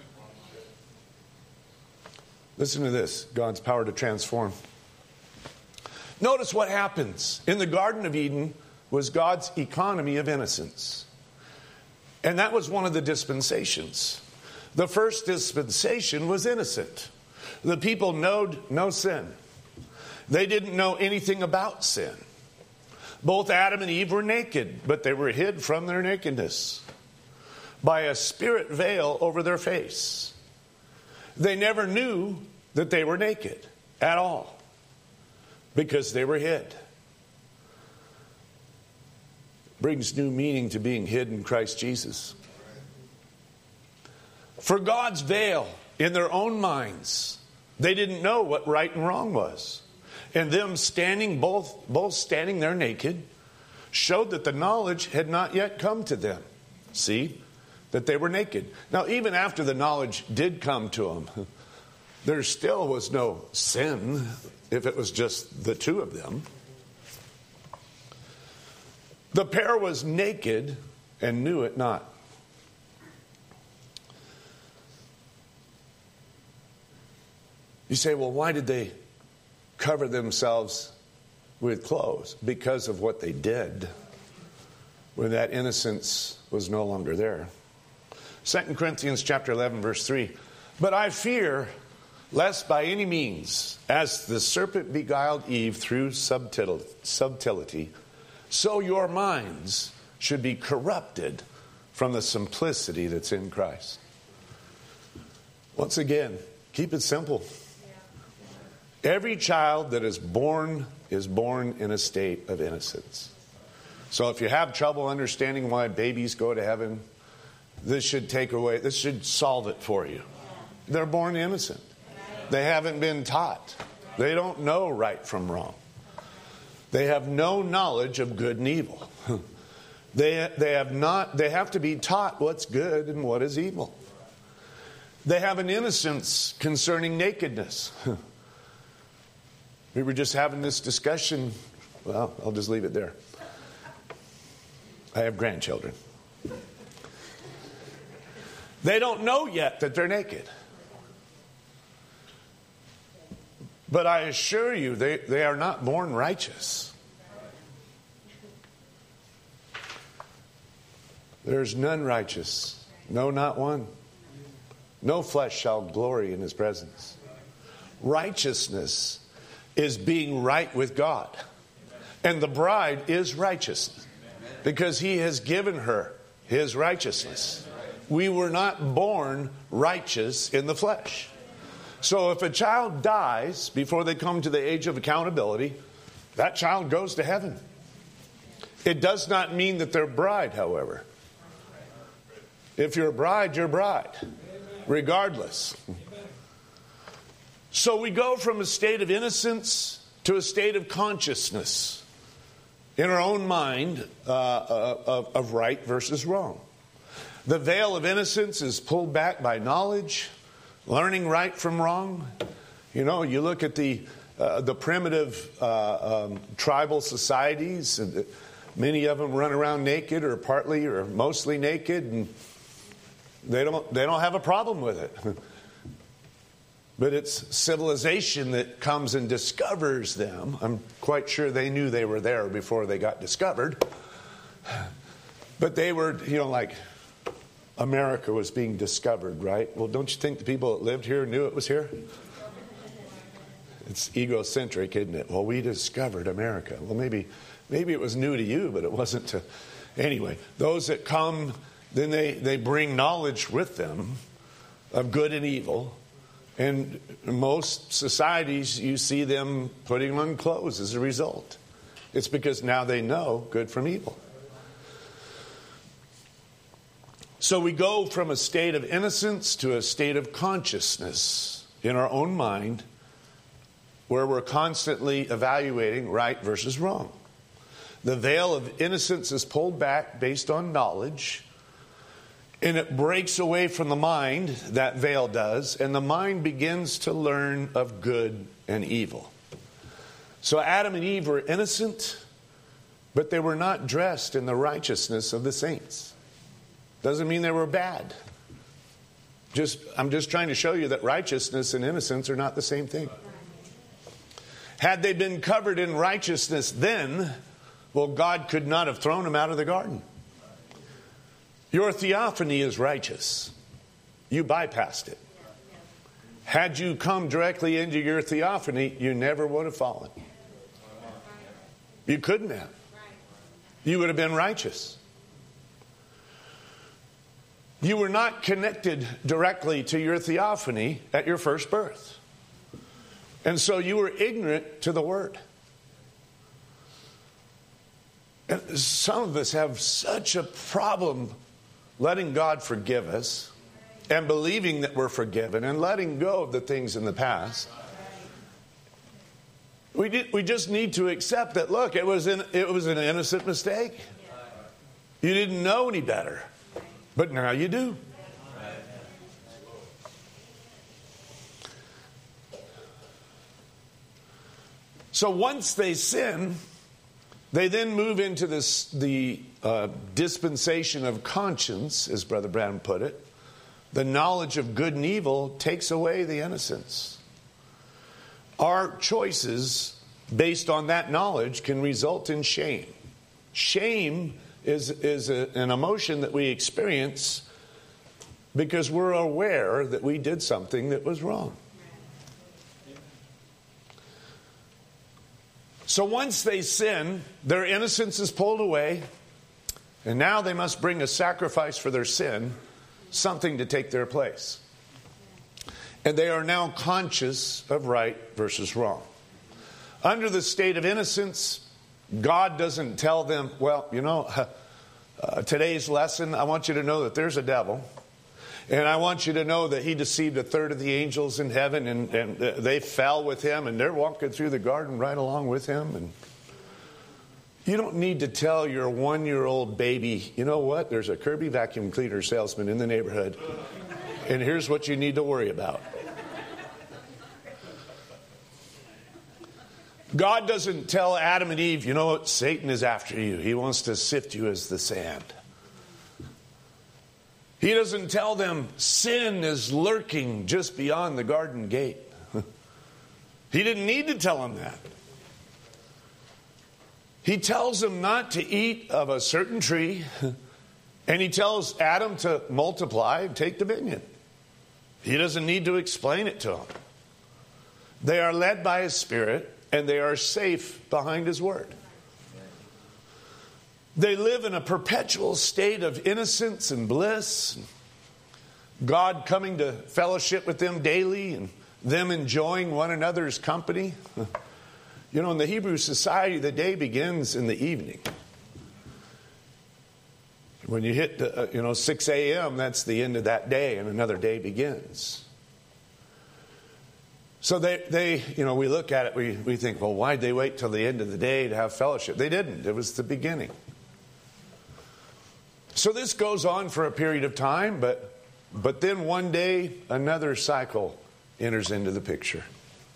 Listen to this, God's power to transform. Notice what happens. In the Garden of Eden was God's economy of innocence. And that was one of the dispensations. The first dispensation was innocent. The people knowed no sin. They didn't know anything about sin. Both Adam and Eve were naked, but they were hid from their nakedness by a spirit veil over their face. They never knew that they were naked at all because they were hid. Brings new meaning to being hid in Christ Jesus. For God's veil in their own minds, they didn't know what right and wrong was. And them standing, both, both standing there naked, showed that the knowledge had not yet come to them. See? That they were naked. Now, even after the knowledge did come to them, there still was no sin if it was just the two of them. The pair was naked and knew it not. You say, well, why did they cover themselves with clothes? Because of what they did when that innocence was no longer there. Second Corinthians chapter eleven, verse three. But I fear, lest by any means, as the serpent beguiled Eve through subtlety, so your minds should be corrupted from the simplicity that's in Christ. Once again, keep it simple. Every child that is born is born in a state of innocence. So if you have trouble understanding why babies go to heaven, this should take away, this should solve it for you. They're born innocent. They haven't been taught. They don't know right from wrong. They have no knowledge of good and evil. They, they have not, they have to be taught what's good and what is evil. They have an innocence concerning nakedness. We were just having this discussion. Well, I'll just leave it there. I have grandchildren. They don't know yet that they're naked. But I assure you, they, they are not born righteous. There's none righteous. No, not one. No flesh shall glory in his presence. Righteousness is being right with God. And the bride is righteous because he has given her his righteousness. We were not born righteous in the flesh. So if a child dies before they come to the age of accountability, that child goes to heaven. It does not mean that they're bride, however. If you're a bride, you're a bride, regardless. So we go from a state of innocence to a state of consciousness in our own mind uh, uh, of, of right versus wrong. The veil of innocence is pulled back by knowledge, learning right from wrong. You know, you look at the uh, the primitive uh, um, tribal societies, and many of them run around naked or partly or mostly naked, and they don't they don't have a problem with it. But it's civilization that comes and discovers them. I'm quite sure they knew they were there before they got discovered. But they were, you know, like America was being discovered, right? Well, don't you think the people that lived here knew it was here? It's egocentric, isn't it? Well, we discovered America. Well, maybe maybe it was new to you, but it wasn't to... Anyway, those that come, then they, they bring knowledge with them of good and evil. And in most societies, you see them putting on clothes as a result. It's because now they know good from evil. So we go from a state of innocence to a state of consciousness in our own mind, where we're constantly evaluating right versus wrong. The veil of innocence is pulled back based on knowledge, and it breaks away from the mind, that veil does, and the mind begins to learn of good and evil. So Adam and Eve were innocent, but they were not dressed in the righteousness of the saints. Doesn't mean they were bad. Just, I'm just trying to show you that righteousness and innocence are not the same thing. Had they been covered in righteousness then, well, God could not have thrown them out of the garden. Your theophany is righteous. You bypassed it. Had you come directly into your theophany, you never would have fallen. You couldn't have. You would have been righteous. You were not connected directly to your theophany at your first birth. And so you were ignorant to the word. And some of us have such a problem letting God forgive us and believing that we're forgiven and letting go of the things in the past. We did, we just need to accept that, look, it was, in, it was an innocent mistake. You didn't know any better. But now you do. So once they sin, they then move into this the uh, dispensation of conscience, as Brother Branham put it. The knowledge of good and evil takes away the innocence. our choices based on that knowledge can result in shame. Shame is, is a, an emotion that we experience because we're aware that we did something that was wrong. So once they sin, their innocence is pulled away, and now they must bring a sacrifice for their sin, something to take their place. And they are now conscious of right versus wrong. Under the state of innocence, God doesn't tell them, well, you know, uh, today's lesson, I want you to know that there's a devil. And I want you to know that he deceived a third of the angels in heaven, and, and they fell with him, and they're walking through the garden right along with him. And you don't need to tell your one-year-old baby, you know what, there's a Kirby vacuum cleaner salesman in the neighborhood, and here's what you need to worry about. God doesn't tell Adam and Eve, you know what, Satan is after you. He wants to sift you as the sand. He doesn't tell them sin is lurking just beyond the garden gate. He didn't need to tell them that. He tells them not to eat of a certain tree, and he tells Adam to multiply and take dominion. He doesn't need to explain it to them. They are led by his Spirit, and they are safe behind his word. They live in a perpetual state of innocence and bliss. God coming to fellowship with them daily and them enjoying one another's company. You know, in the Hebrew society, the day begins in the evening. When you hit, uh, you know, six a.m., that's the end of that day, and another day begins. So they, they, you know, we look at it, we, we think, well, why'd they wait till the end of the day to have fellowship? They didn't. It was the beginning. So this goes on for a period of time, but but then one day another cycle enters into the picture.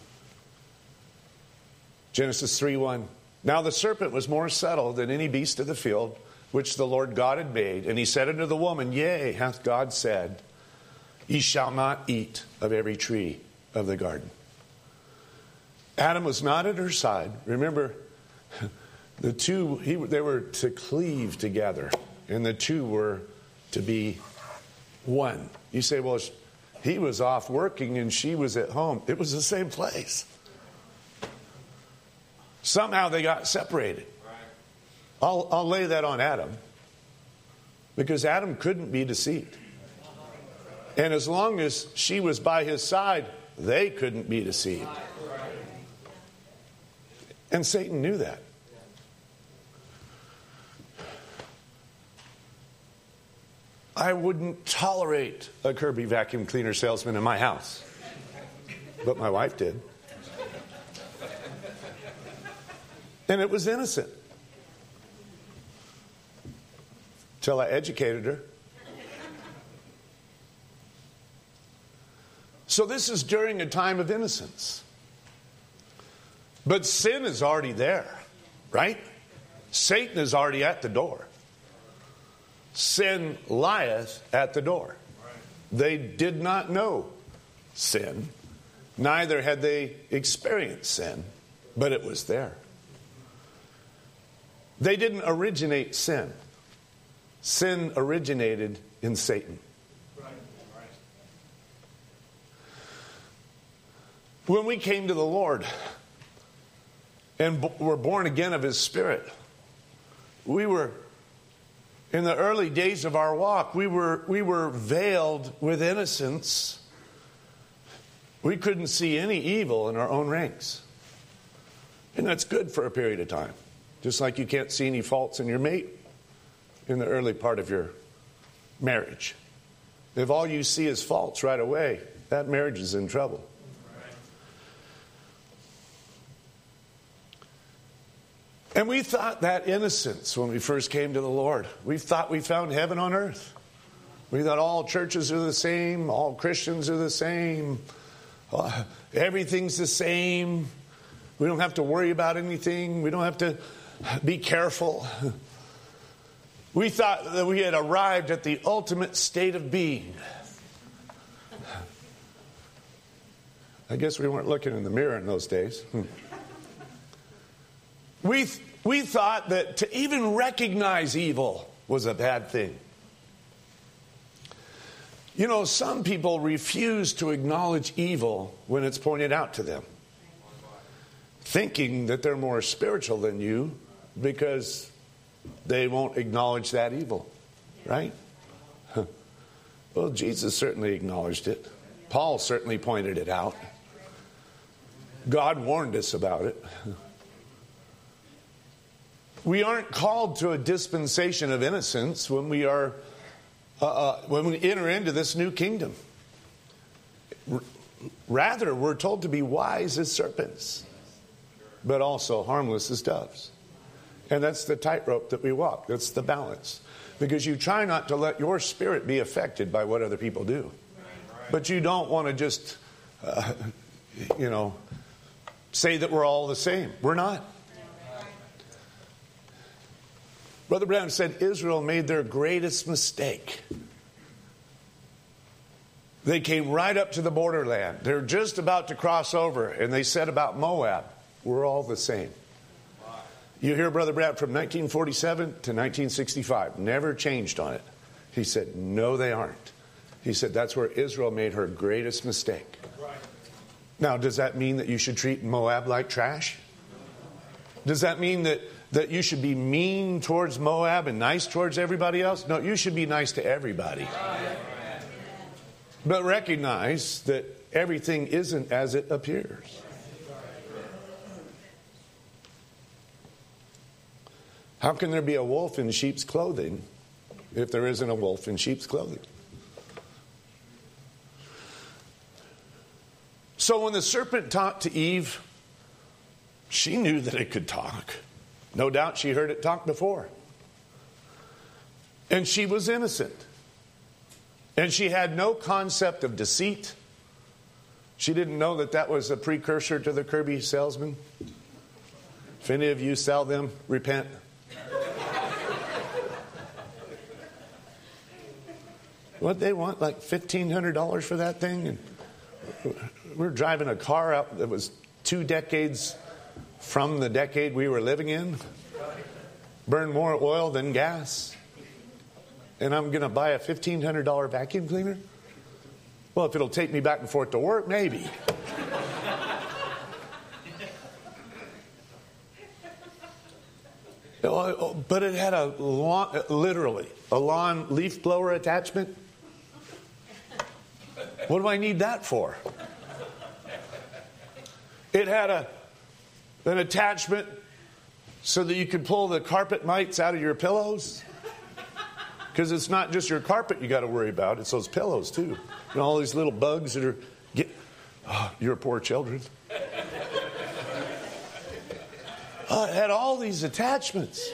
Genesis three one. Now the serpent was more subtle than any beast of the field, which the Lord God had made. And he said unto the woman, Yea, hath God said, Ye shall not eat of every tree of the garden. Adam was not at her side. Remember, the two, he, they were to cleave together. And the two were to be one. You say, well, he was off working and she was at home. It was the same place. Somehow they got separated. I'll, I'll lay that on Adam. Because Adam couldn't be deceived. And as long as she was by his side, they couldn't be deceived. And Satan knew that. I wouldn't tolerate a Kirby vacuum cleaner salesman in my house. But my wife did. And it was innocent. Till I educated her. So this is during a time of innocence. But sin is already there, right? Satan is already at the door. Sin lieth at the door. They did not know sin. Neither had they experienced sin, but it was there. They didn't originate sin. Sin originated in Satan. When we came to the Lord and were born again of his Spirit, we were, in the early days of our walk, we were, we were veiled with innocence. We couldn't see any evil in our own ranks. And that's good for a period of time. Just like you can't see any faults in your mate in the early part of your marriage. If all you see is faults right away, that marriage is in trouble. And we thought that innocence when we first came to the Lord. We thought we found heaven on earth. We thought all churches are the same, all Christians are the same, everything's the same. We don't have to worry about anything. We don't have to be careful. We thought that we had arrived at the ultimate state of being. I guess we weren't looking in the mirror in those days. Hmm. We, th- we thought that to even recognize evil was a bad thing. You know, some people refuse to acknowledge evil when it's pointed out to them, thinking that they're more spiritual than you because they won't acknowledge that evil, right? Well, Jesus certainly acknowledged it. Paul certainly pointed it out. God warned us about it. We aren't called to a dispensation of innocence when we are uh, uh, when we enter into this new kingdom. R- rather, we're told to be wise as serpents, but also harmless as doves. And that's the tightrope that we walk. That's the balance. Because you try not to let your spirit be affected by what other people do. But you don't want to just, uh, you know, say that we're all the same. We're not. Brother Branham said Israel made their greatest mistake. They came right up to the borderland. They're just about to cross over. And they said about Moab, we're all the same. You hear Brother Branham from nineteen forty-seven to nineteen sixty-five. Never changed on it. He said, no, they aren't. He said that's where Israel made her greatest mistake. Now, does that mean that you should treat Moab like trash? Does that mean that, that you should be mean towards Moab and nice towards everybody else? No, you should be nice to everybody. But recognize that everything isn't as it appears. How can there be a wolf in sheep's clothing if there isn't a wolf in sheep's clothing? So when the serpent talked to Eve, she knew that it could talk. No doubt she heard it talk before. And she was innocent. And she had no concept of deceit. She didn't know that that was a precursor to the Kirby salesman. If any of you sell them, repent. What they want, like fifteen hundred dollars for that thing? And we're driving a car up that was two decades from the decade we were living in. Burned more oil than gas. And I'm going to buy a fifteen hundred dollars vacuum cleaner? Well, if it'll take me back and forth to work, maybe. But it had a lawn, literally, a lawn leaf blower attachment. What do I need that for? It had a an attachment so that you could pull the carpet mites out of your pillows. Because it's not just your carpet you got to worry about. It's those pillows, too. And all these little bugs that are... Get, oh, your poor children. Oh, it had all these attachments.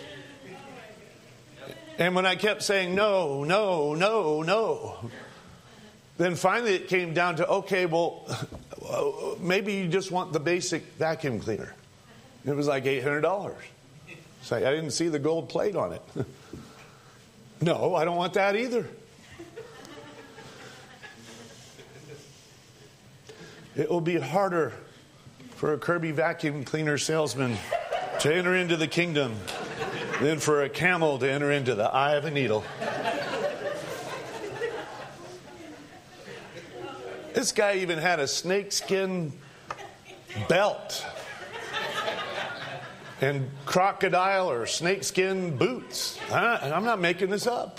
And when I kept saying, no, no, no, no... Then finally it came down to, okay, well, maybe you just want the basic vacuum cleaner. It was like eight hundred dollars. It's like, I didn't see the gold plate on it. No, I don't want that either. It will be harder for a Kirby vacuum cleaner salesman to enter into the kingdom than for a camel to enter into the eye of a needle. This guy even had a snakeskin belt and crocodile or snakeskin boots. I'm not making this up.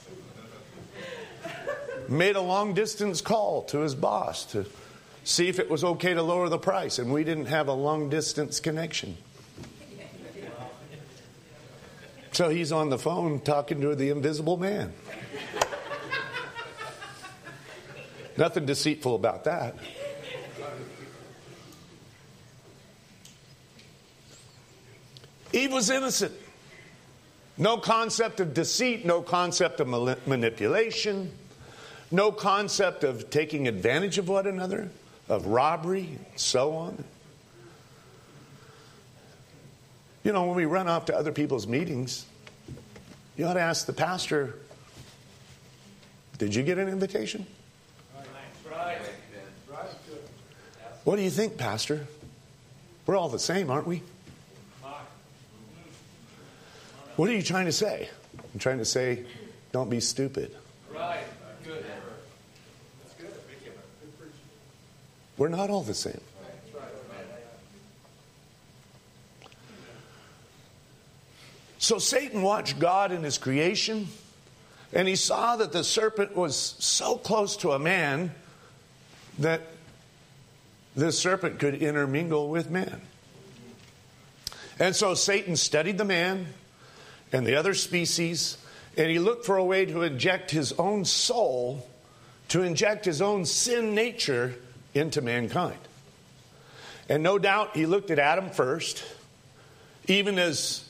Made a long distance call to his boss to see if it was okay to lower the price, and we didn't have a long distance connection. So he's on the phone talking to the invisible man. Nothing deceitful about that. Eve was innocent. No concept of deceit, no concept of manipulation, no concept of taking advantage of one another, of robbery, and so on. You know, when we run off to other people's meetings, you ought to ask the pastor, did you get an invitation? What do you think, Pastor? We're all the same, aren't we? What are you trying to say? I'm trying to say, don't be stupid. Right. Good. We're not all the same. So Satan watched God in his creation, and he saw that the serpent was so close to a man that the serpent could intermingle with man. And so Satan studied the man and the other species, and he looked for a way to inject his own soul, to inject his own sin nature into mankind. And no doubt he looked at Adam first, even as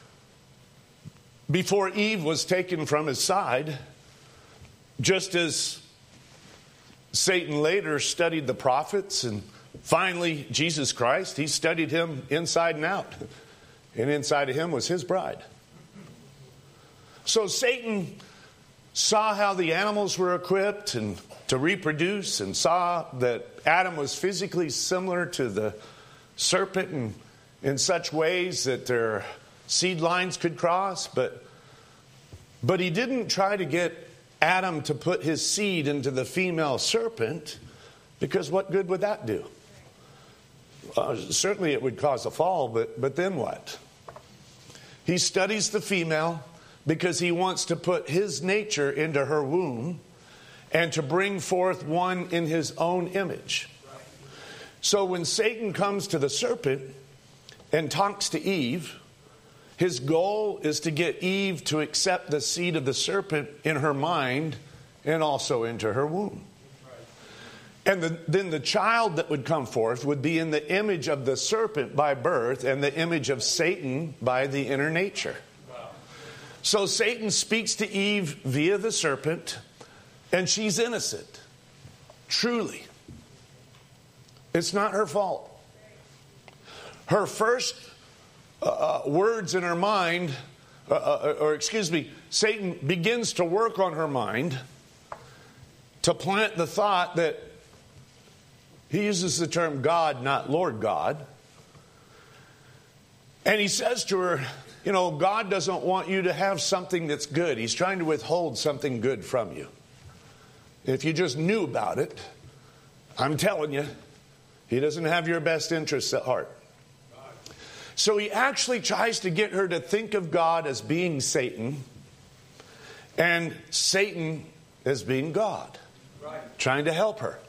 before Eve was taken from his side, just as Satan later studied the prophets, and finally Jesus Christ, he studied him inside and out. And inside of him was his bride. So Satan saw how the animals were equipped and to reproduce, and saw that Adam was physically similar to the serpent in, in such ways that their seed lines could cross. But, but he didn't try to get Adam to put his seed into the female serpent, because what good would that do? Uh, certainly it would cause a fall, but, but then what? He studies the female because he wants to put his nature into her womb and to bring forth one in his own image. So when Satan comes to the serpent and talks to Eve, his goal is to get Eve to accept the seed of the serpent in her mind and also into her womb. And the, then the child that would come forth would be in the image of the serpent by birth and the image of Satan by the inner nature. So Satan speaks to Eve via the serpent, and she's innocent. Truly. It's not her fault. Her first uh, words in her mind, uh, uh, or excuse me, Satan begins to work on her mind to plant the thought that he uses the term God, not Lord God. And he says to her, you know, God doesn't want you to have something that's good. He's trying to withhold something good from you. If you just knew about it, I'm telling you, he doesn't have your best interests at heart. So he actually tries to get her to think of God as being Satan and Satan as being God, trying to help her.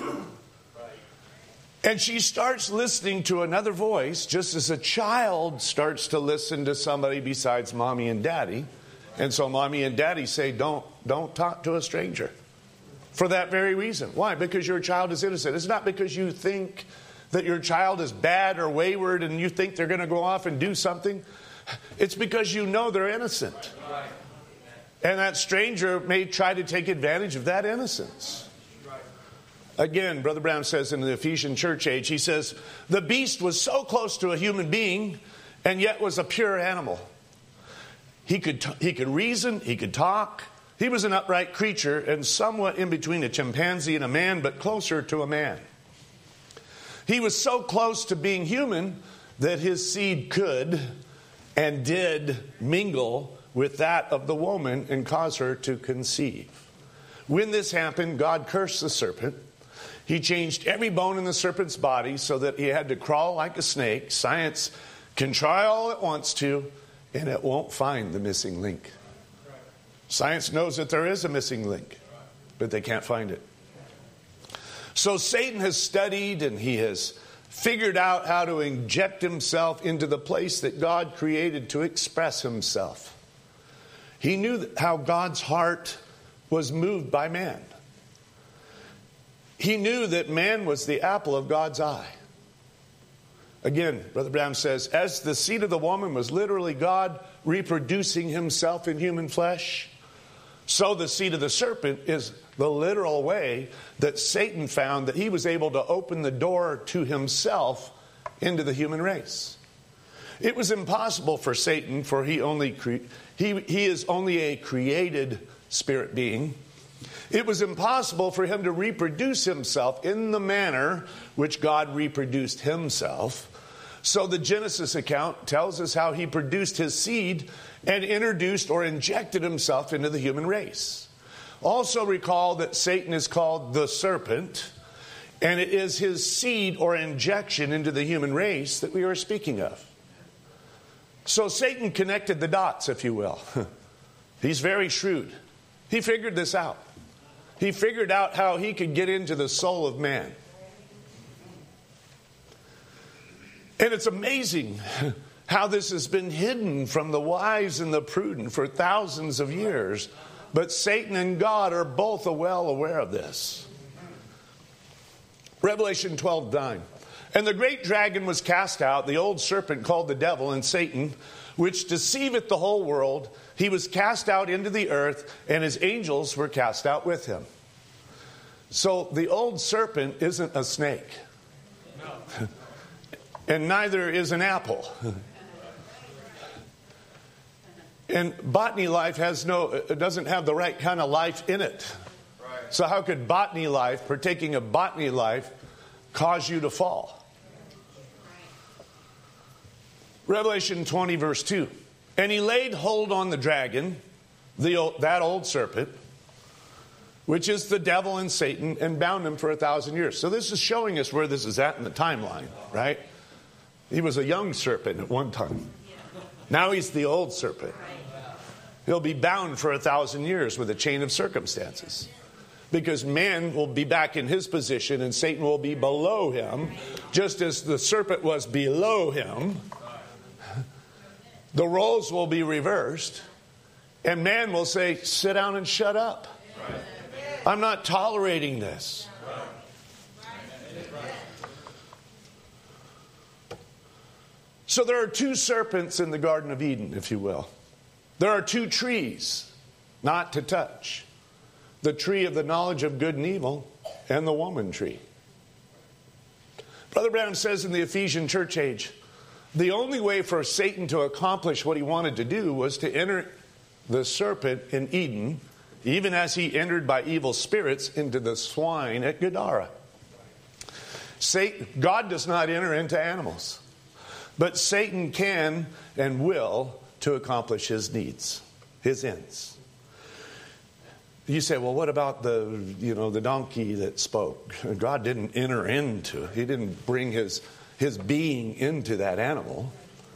And she starts listening to another voice, just as a child starts to listen to somebody besides mommy and daddy. And so mommy and daddy say, don't, don't talk to a stranger. For that very reason. Why? Because your child is innocent. It's not because you think that your child is bad or wayward and you think they're going to go off and do something. It's because you know they're innocent. And that stranger may try to take advantage of that innocence. Again, Brother Brown says in the Ephesian church age, he says, the beast was so close to a human being and yet was a pure animal. He could, t- he could reason, he could talk. He was an upright creature and somewhat in between a chimpanzee and a man, but closer to a man. He was so close to being human that his seed could and did mingle with that of the woman and cause her to conceive. When this happened, God cursed the serpent. He changed every bone in the serpent's body so that he had to crawl like a snake. Science can try all it wants to, and it won't find the missing link. Science knows that there is a missing link, but they can't find it. So Satan has studied and he has figured out how to inject himself into the place that God created to express himself. He knew how God's heart was moved by man. He knew that man was the apple of God's eye. Again, Brother Brown says, as the seed of the woman was literally God reproducing himself in human flesh, so the seed of the serpent is the literal way that Satan found that he was able to open the door to himself into the human race. It was impossible for Satan, for he only cre- he, he is only a created spirit being. It was impossible for him to reproduce himself in the manner which God reproduced himself. So the Genesis account tells us how he produced his seed and introduced or injected himself into the human race. Also recall that Satan is called the serpent, and it is his seed or injection into the human race that we are speaking of. So Satan connected the dots, if you will. He's very shrewd. He figured this out. He figured out how he could get into the soul of man. And it's amazing how this has been hidden from the wise and the prudent for thousands of years. But Satan and God are both well aware of this. Revelation twelve nine. And the great dragon was cast out, the old serpent called the devil and Satan, which deceiveth the whole world. He was cast out into the earth, and his angels were cast out with him. So the old serpent isn't a snake. No. And neither is an apple. And botany life has no, it doesn't have the right kind of life in it. Right. So how could botany life, partaking of botany life, cause you to fall? Revelation twenty verse two. And he laid hold on the dragon, the old, that old serpent, which is the devil and Satan, and bound him for a thousand years. So this is showing us where this is at in the timeline, right? He was a young serpent at one time. Now he's the old serpent. He'll be bound for a thousand years with a chain of circumstances. Because man will be back in his position and Satan will be below him, just as the serpent was below him. The roles will be reversed, and man will say, sit down and shut up. I'm not tolerating this. So there are two serpents in the Garden of Eden, if you will. There are two trees not to touch. The tree of the knowledge of good and evil and the woman tree. Brother Branham says in the Ephesian church age, the only way for Satan to accomplish what he wanted to do was to enter the serpent in Eden, even as he entered by evil spirits into the swine at Gadara. Satan, God does not enter into animals, but Satan can and will to accomplish his needs, his ends. You say, well, what about the, you know, the donkey that spoke? God didn't enter into it. He didn't bring his his being into that animal.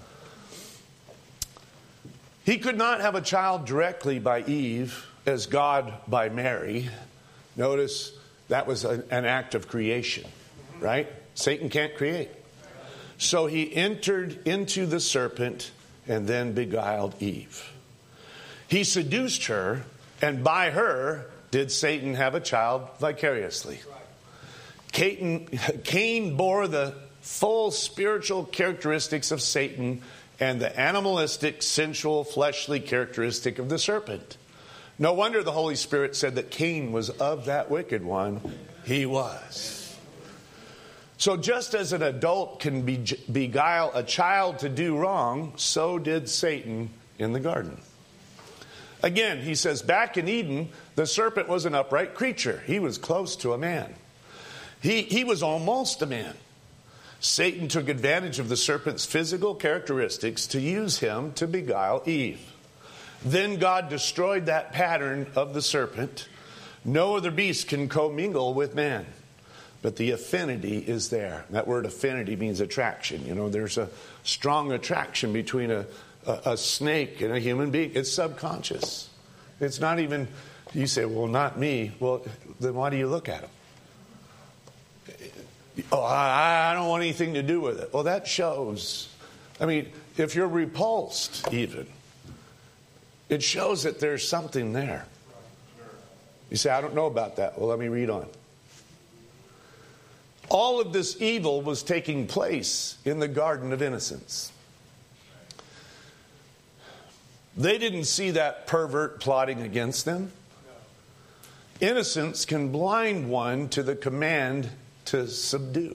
He could not have a child directly by Eve as God by Mary. Notice that was a, an act of creation, right? Satan can't create. So he entered into the serpent and then beguiled Eve. He seduced her, and by her did Satan have a child vicariously. Cain, Cain bore the full spiritual characteristics of Satan and the animalistic, sensual, fleshly characteristic of the serpent. No wonder the Holy Spirit said that Cain was of that wicked one. He was. So just as an adult can be, beguile a child to do wrong, so did Satan in the garden. Again, he says, back in Eden, the serpent was an upright creature. He was close to a man. He, he was almost a man. Satan took advantage of the serpent's physical characteristics to use him to beguile Eve. Then God destroyed that pattern of the serpent. No other beast can commingle with man. But the affinity is there. That word affinity means attraction. You know, there's a strong attraction between a, a, a snake and a human being. It's subconscious. It's not even, you say, well, not me. Well, then why do you look at him? Oh, I, I don't want anything to do with it. Well, that shows, I mean, if you're repulsed even, it shows that there's something there. You say, I don't know about that. Well, let me read on. All of this evil was taking place in the Garden of Innocence. They didn't see that pervert plotting against them. Innocence can blind one to the command to subdue.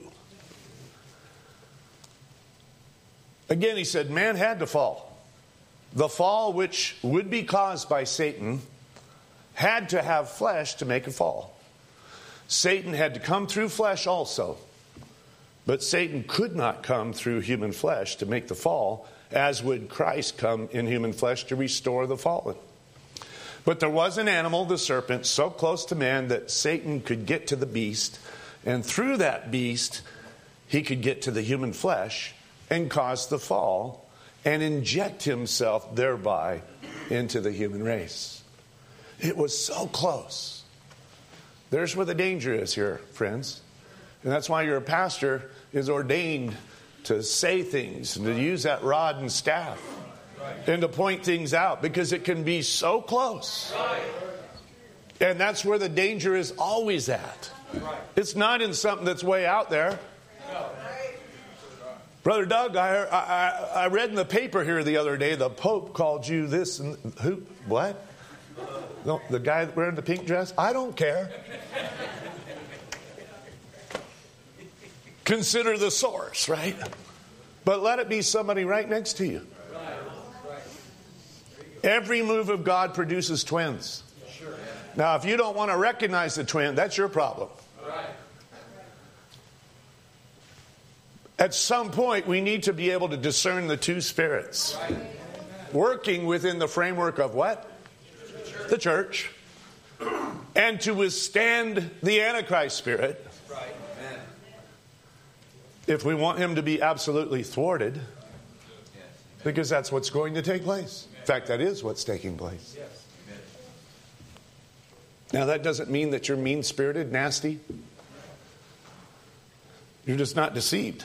Again, he said, man had to fall. The fall which would be caused by Satan had to have flesh to make a fall. Satan had to come through flesh also. But Satan could not come through human flesh to make the fall, as would Christ come in human flesh to restore the fallen. But there was an animal, the serpent, so close to man that Satan could get to the beast, and through that beast he could get to the human flesh and cause the fall and inject himself thereby into the human race. It was so close. There's where the danger is here, friends. And that's why your pastor is ordained to say things and to use that rod and staff and to point things out, because it can be so close. And that's where the danger is always at. It's not in something that's way out there. Brother Doug, I, I, I read in the paper here the other day, the Pope called you this and who? What? No, the guy wearing the pink dress? I don't care. Consider the source, right? But let it be somebody right next to you. Every move of God produces twins. Now, if you don't want to recognize the twin, that's your problem. At some point, we need to be able to discern the two spirits. Working within the framework of what? The church. And to withstand the Antichrist spirit. If we want him to be absolutely thwarted, because that's what's going to take place. In fact, that is what's taking place. Now, that doesn't mean that you're mean-spirited, nasty. You're just not deceived.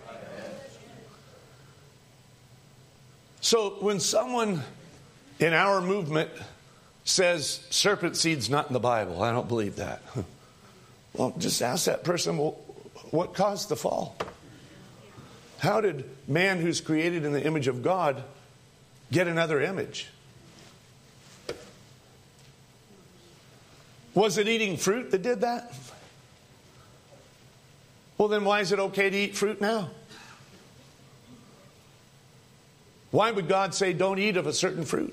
So when someone in our movement says serpent seed's not in the Bible, I don't believe that. Well, just ask that person, well, what caused the fall? How did man who's created in the image of God get another image? Was it eating fruit that did that? Well, then why is it okay to eat fruit now? Why would God say don't eat of a certain fruit?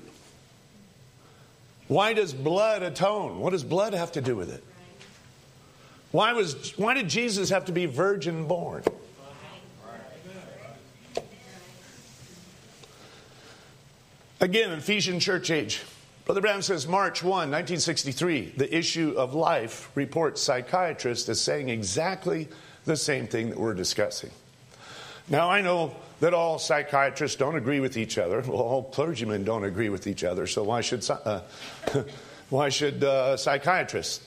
Why does blood atone? What does blood have to do with it? Why was why did Jesus have to be virgin born? Again, in Ephesian church age, Brother Branham says, March first, nineteen sixty-three, the issue of life reports psychiatrists as saying exactly the same thing that we're discussing. Now, I know that all psychiatrists don't agree with each other. Well, all clergymen don't agree with each other, so why should uh, why should uh, psychiatrists?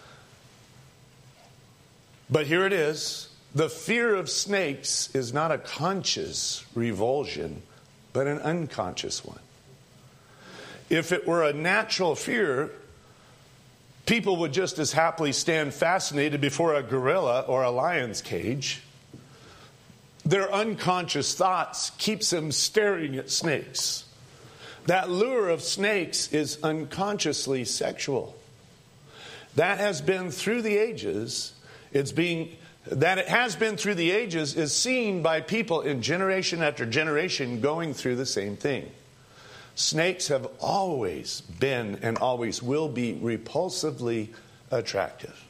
But here it is. The fear of snakes is not a conscious revulsion, but an unconscious one. If it were a natural fear, people would just as happily stand fascinated before a gorilla or a lion's cage. Their unconscious thoughts keeps them staring at snakes. That lure of snakes is unconsciously sexual. That has been through the ages. It's being that it has been through the ages is seen by people in generation after generation going through the same thing. Snakes have always been and always will be repulsively attractive.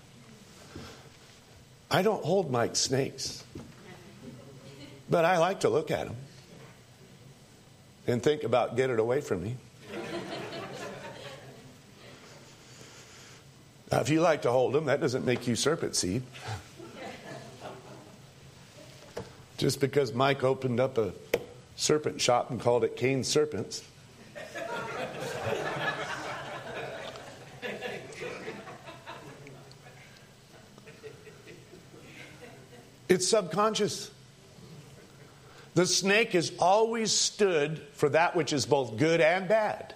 I don't hold my snakes, but I like to look at them and think about get it away from me. Now, if you like to hold them, that doesn't make you serpent seed. Just because Mike opened up a serpent shop and called it Cain's Serpents. It's subconscious. The snake has always stood for that which is both good and bad.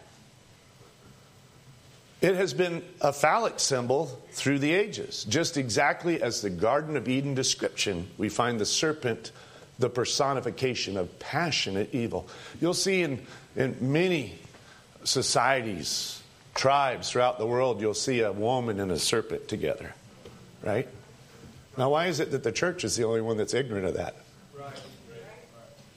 It has been a phallic symbol through the ages. Just exactly as the Garden of Eden description, we find the serpent the personification of passionate evil. You'll see in, in many societies, tribes throughout the world, you'll see a woman and a serpent together. Right? Now, why is it that the church is the only one that's ignorant of that? Right.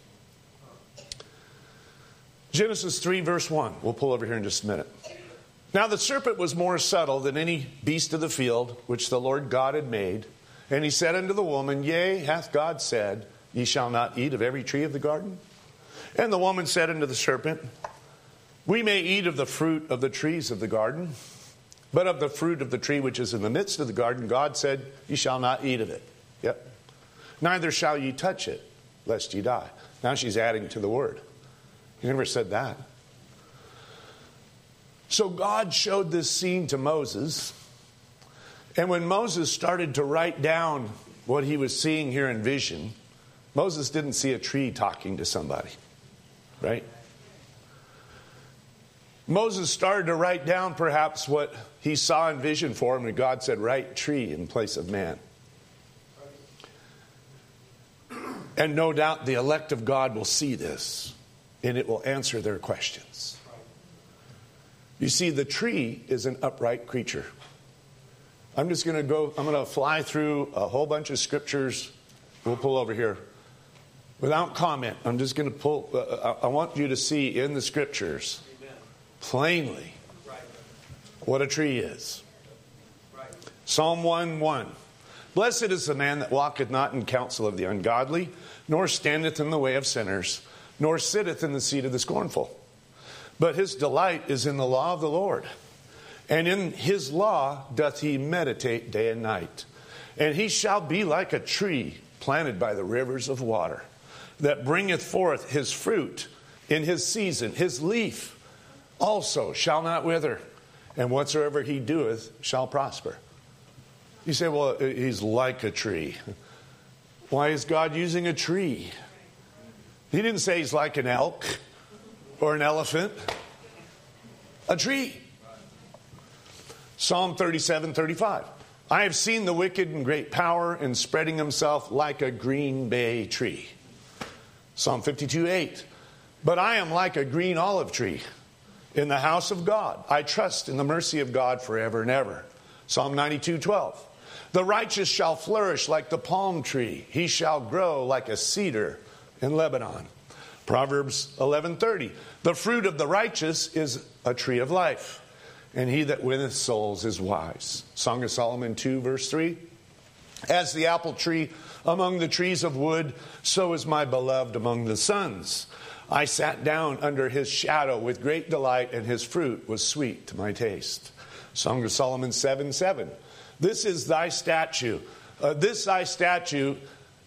Genesis three, verse one. We'll pull over here in just a minute. Now the serpent was more subtle than any beast of the field which the Lord God had made. And he said unto the woman, Yea, hath God said, Ye shall not eat of every tree of the garden? And the woman said unto the serpent, We may eat of the fruit of the trees of the garden, but of the fruit of the tree which is in the midst of the garden, God said, Ye shall not eat of it. Yep. Neither shall ye touch it, lest ye die. Now she's adding to the word. He never said that. So God showed this scene to Moses. And when Moses started to write down what he was seeing here in vision, Moses didn't see a tree talking to somebody, right? Moses started to write down perhaps what he saw in vision for him, and God said, write tree in place of man. And no doubt the elect of God will see this, and it will answer their questions. You see, the tree is an upright creature. I'm just going to go, I'm going to fly through a whole bunch of scriptures. We'll pull over here. Without comment, I'm just going to pull, uh, I want you to see in the scriptures plainly what a tree is. Psalm one one. Blessed is the man that walketh not in counsel of the ungodly, nor standeth in the way of sinners, nor sitteth in the seat of the scornful. But his delight is in the law of the Lord. And in his law doth he meditate day and night. And he shall be like a tree planted by the rivers of water, that bringeth forth his fruit in his season. His leaf also shall not wither, and whatsoever he doeth shall prosper. You say, well, he's like a tree. Why is God using a tree? He didn't say he's like an elk or an elephant. A tree. Psalm thirty-seven thirty-five. I have seen the wicked in great power and spreading himself like a green bay tree. Psalm fifty-two eight. But I am like a green olive tree in the house of God. I trust in the mercy of God forever and ever. Psalm ninety-two twelve. The righteous shall flourish like the palm tree. He shall grow like a cedar in Lebanon. Proverbs eleven thirty. The fruit of the righteous is a tree of life, and he that winneth souls is wise. Song of Solomon two verse three. As the apple tree among the trees of wood, so is my beloved among the sons. I sat down under his shadow with great delight, and his fruit was sweet to my taste. Song of Solomon seven seven. This is thy statue. Uh, this thy statue,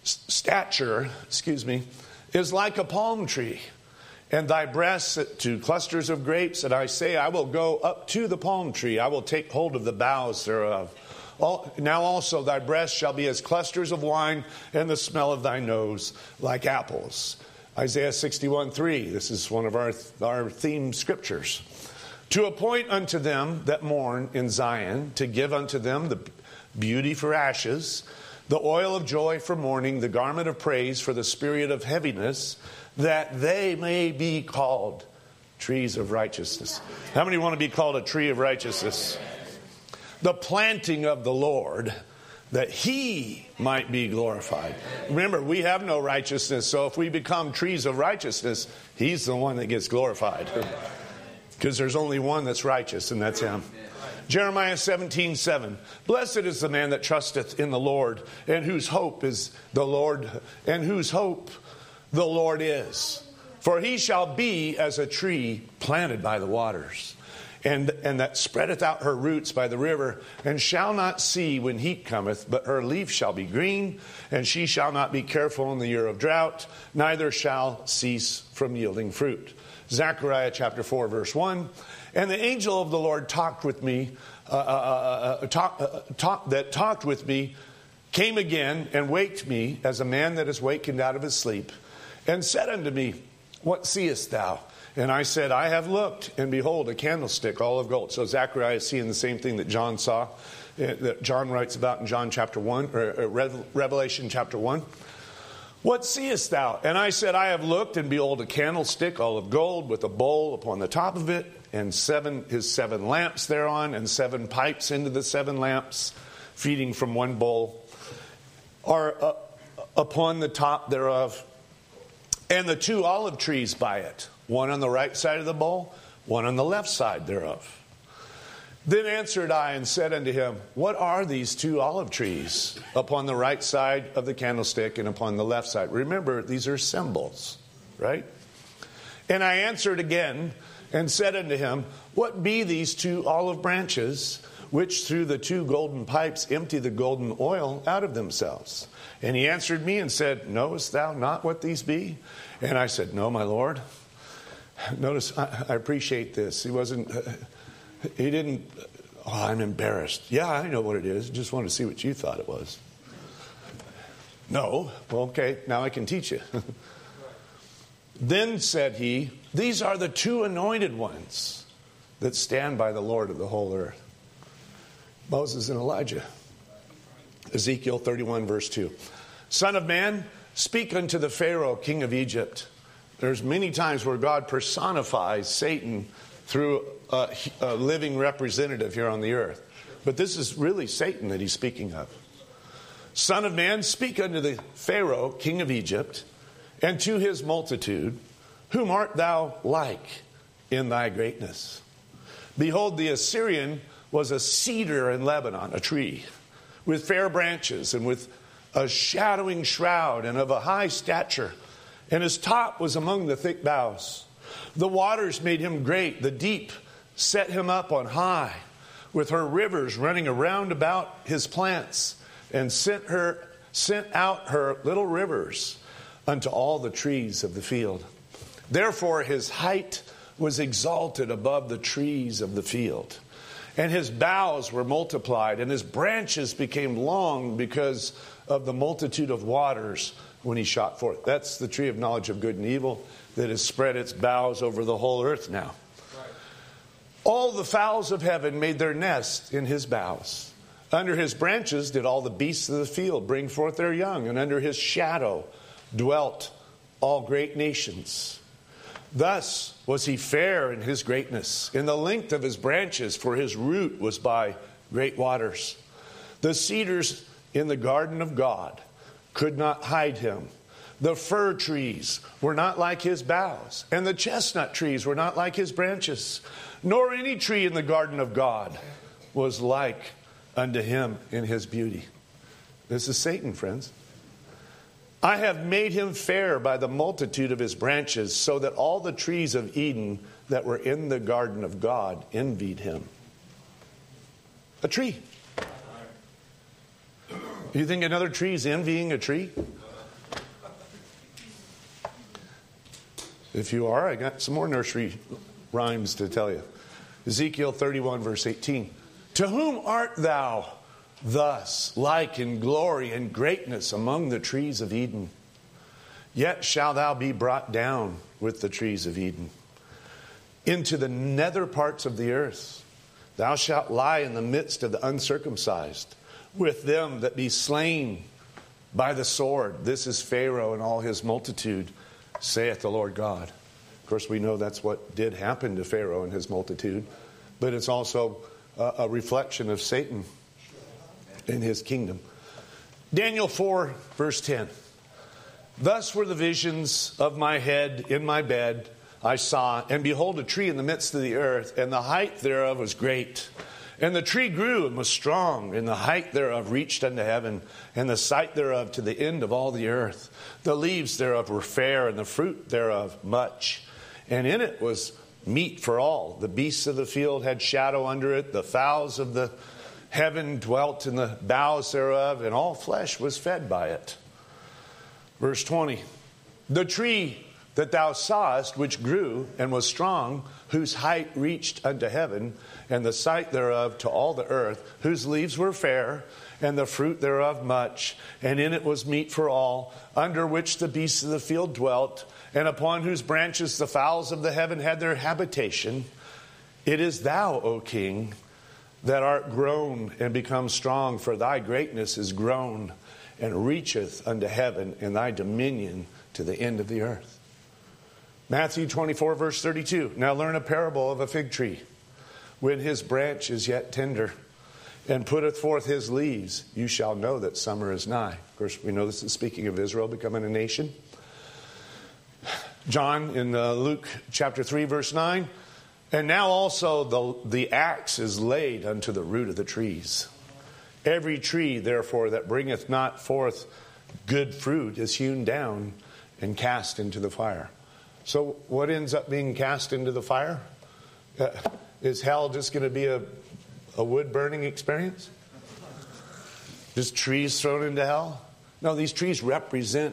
stature, excuse me, is like a palm tree, and thy breasts to clusters of grapes. And I say, I will go up to the palm tree. I will take hold of the boughs thereof. All, now also thy breasts shall be as clusters of wine, and the smell of thy nose like apples. Isaiah sixty-one three. This is one of our, our theme scriptures. To appoint unto them that mourn in Zion, to give unto them the beauty for ashes, the oil of joy for mourning, the garment of praise for the spirit of heaviness, that they may be called trees of righteousness. How many want to be called a tree of righteousness? The planting of the Lord, that he might be glorified. Remember, we have no righteousness, so if we become trees of righteousness, he's the one that gets glorified. Because there's only one that's righteous, and that's him. Jeremiah seventeen seven. Blessed is the man that trusteth in the Lord, and whose hope is the Lord, and whose hope the Lord is. For he shall be as a tree planted by the waters, and, and that spreadeth out her roots by the river, and shall not see when heat cometh, but her leaf shall be green, and she shall not be careful in the year of drought, neither shall cease from yielding fruit. Zechariah chapter four verse one. And the angel of the Lord talked with me, uh, uh, uh, talk, uh, talk, that talked with me, came again and waked me as a man that is wakened out of his sleep, and said unto me, What seest thou? And I said, I have looked, and behold, a candlestick all of gold. So Zechariah is seeing the same thing that John saw, uh, that John writes about in John chapter one, or uh, Revelation chapter one. What seest thou? And I said, I have looked, and behold, a candlestick all of gold, with a bowl upon the top of it, and seven his seven lamps thereon, and seven pipes into the seven lamps, feeding from one bowl, are uh, upon the top thereof, and the two olive trees by it, one on the right side of the bowl, one on the left side thereof. Then answered I and said unto him, what are these two olive trees upon the right side of the candlestick and upon the left side? Remember, these are symbols, right? And I answered again and said unto him, what be these two olive branches, which through the two golden pipes empty the golden oil out of themselves? And he answered me and said, knowest thou not what these be? And I said, no, my Lord. Notice, I, I appreciate this. He wasn't, uh, he didn't, oh, I'm embarrassed. Yeah, I know what it is. Just wanted to see what you thought it was. No. Well, okay, now I can teach you. Then said he, these are the two anointed ones that stand by the Lord of the whole earth. Moses and Elijah. Ezekiel thirty-one, verse two. Son of man, speak unto the Pharaoh, king of Egypt. There's many times where God personifies Satan through a, a living representative here on the earth. But this is really Satan that he's speaking of. Son of man, speak unto the Pharaoh, king of Egypt, and to his multitude, whom art thou like in thy greatness? Behold, the Assyrian was a cedar in Lebanon, a tree, with fair branches and with a shadowing shroud and of a high stature. And his top was among the thick boughs. The waters made him great. The deep set him up on high, with her rivers running around about his plants, and sent her sent out her little rivers unto all the trees of the field. Therefore his height was exalted above the trees of the field, and his boughs were multiplied, and his branches became long because of the multitude of waters when he shot forth. That's the tree of knowledge of good and evil that has spread its boughs over the whole earth now. Right. All the fowls of heaven made their nest in his boughs. Under his branches did all the beasts of the field bring forth their young, and under his shadow dwelt all great nations. Thus was he fair in his greatness, in the length of his branches, for his root was by great waters. The cedars in the garden of God could not hide him. The fir trees were not like his boughs, and the chestnut trees were not like his branches, nor any tree in the garden of God was like unto him in his beauty. This is Satan, friends. I have made him fair by the multitude of his branches, so that all the trees of Eden that were in the garden of God envied him. A tree. You think another tree is envying a tree? If you are, I got some more nursery rhymes to tell you. Ezekiel thirty-one, verse eighteen. To whom art thou thus like in glory and greatness among the trees of Eden? Yet shalt thou be brought down with the trees of Eden into the nether parts of the earth. Thou shalt lie in the midst of the uncircumcised, with them that be slain by the sword. This is Pharaoh and all his multitude, saith the Lord God. Of course, we know that's what did happen to Pharaoh and his multitude, but it's also a, a reflection of Satan and his kingdom. Daniel four, verse ten. Thus were the visions of my head in my bed. I saw, and behold, a tree in the midst of the earth, and the height thereof was great. And the tree grew and was strong, and the height thereof reached unto heaven, and the sight thereof to the end of all the earth. The leaves thereof were fair, and the fruit thereof much. And in it was meat for all. The beasts of the field had shadow under it. The fowls of the heaven dwelt in the boughs thereof, and all flesh was fed by it. Verse twenty. The tree that thou sawest, which grew and was strong, whose height reached unto heaven, and the sight thereof to all the earth, whose leaves were fair, and the fruit thereof much, and in it was meat for all, under which the beasts of the field dwelt, and upon whose branches the fowls of the heaven had their habitation. It is thou, O King, that art grown and become strong, for thy greatness is grown, and reacheth unto heaven, and thy dominion to the end of the earth. Matthew twenty-four, verse thirty-two. Now learn a parable of a fig tree. When his branch is yet tender, and putteth forth his leaves, you shall know that summer is nigh. Of course, we know this is speaking of Israel becoming a nation. John in uh, Luke chapter three, verse nine. And now also the, the axe is laid unto the root of the trees. Every tree, therefore, that bringeth not forth good fruit is hewn down and cast into the fire. So what ends up being cast into the fire? Uh, is hell just going to be a, a wood-burning experience? Just trees thrown into hell? No, these trees represent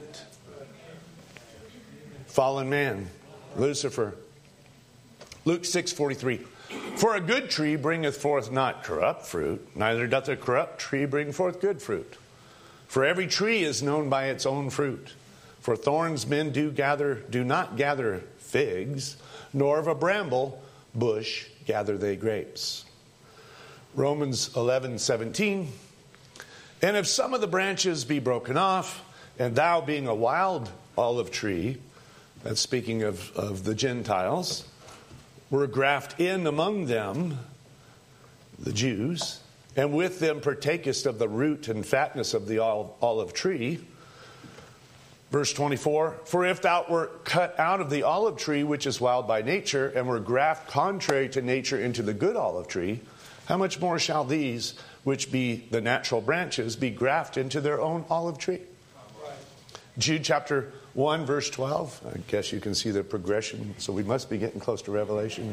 fallen man, Lucifer. Luke six forty-three. For a good tree bringeth forth not corrupt fruit, neither doth a corrupt tree bring forth good fruit. For every tree is known by its own fruit. For thorns men do gather, do not gather figs, nor of a bramble bush gather they grapes. Romans eleven seventeen. And if some of the branches be broken off, and thou being a wild olive tree, that's speaking of, of the Gentiles, were grafted in among them, the Jews, and with them partakest of the root and fatness of the olive tree. Verse twenty-four, for if thou wert cut out of the olive tree, which is wild by nature, and were grafted contrary to nature into the good olive tree, how much more shall these, which be the natural branches, be grafted into their own olive tree? Right. Jude chapter one, verse twelve. I guess you can see the progression, so we must be getting close to Revelation.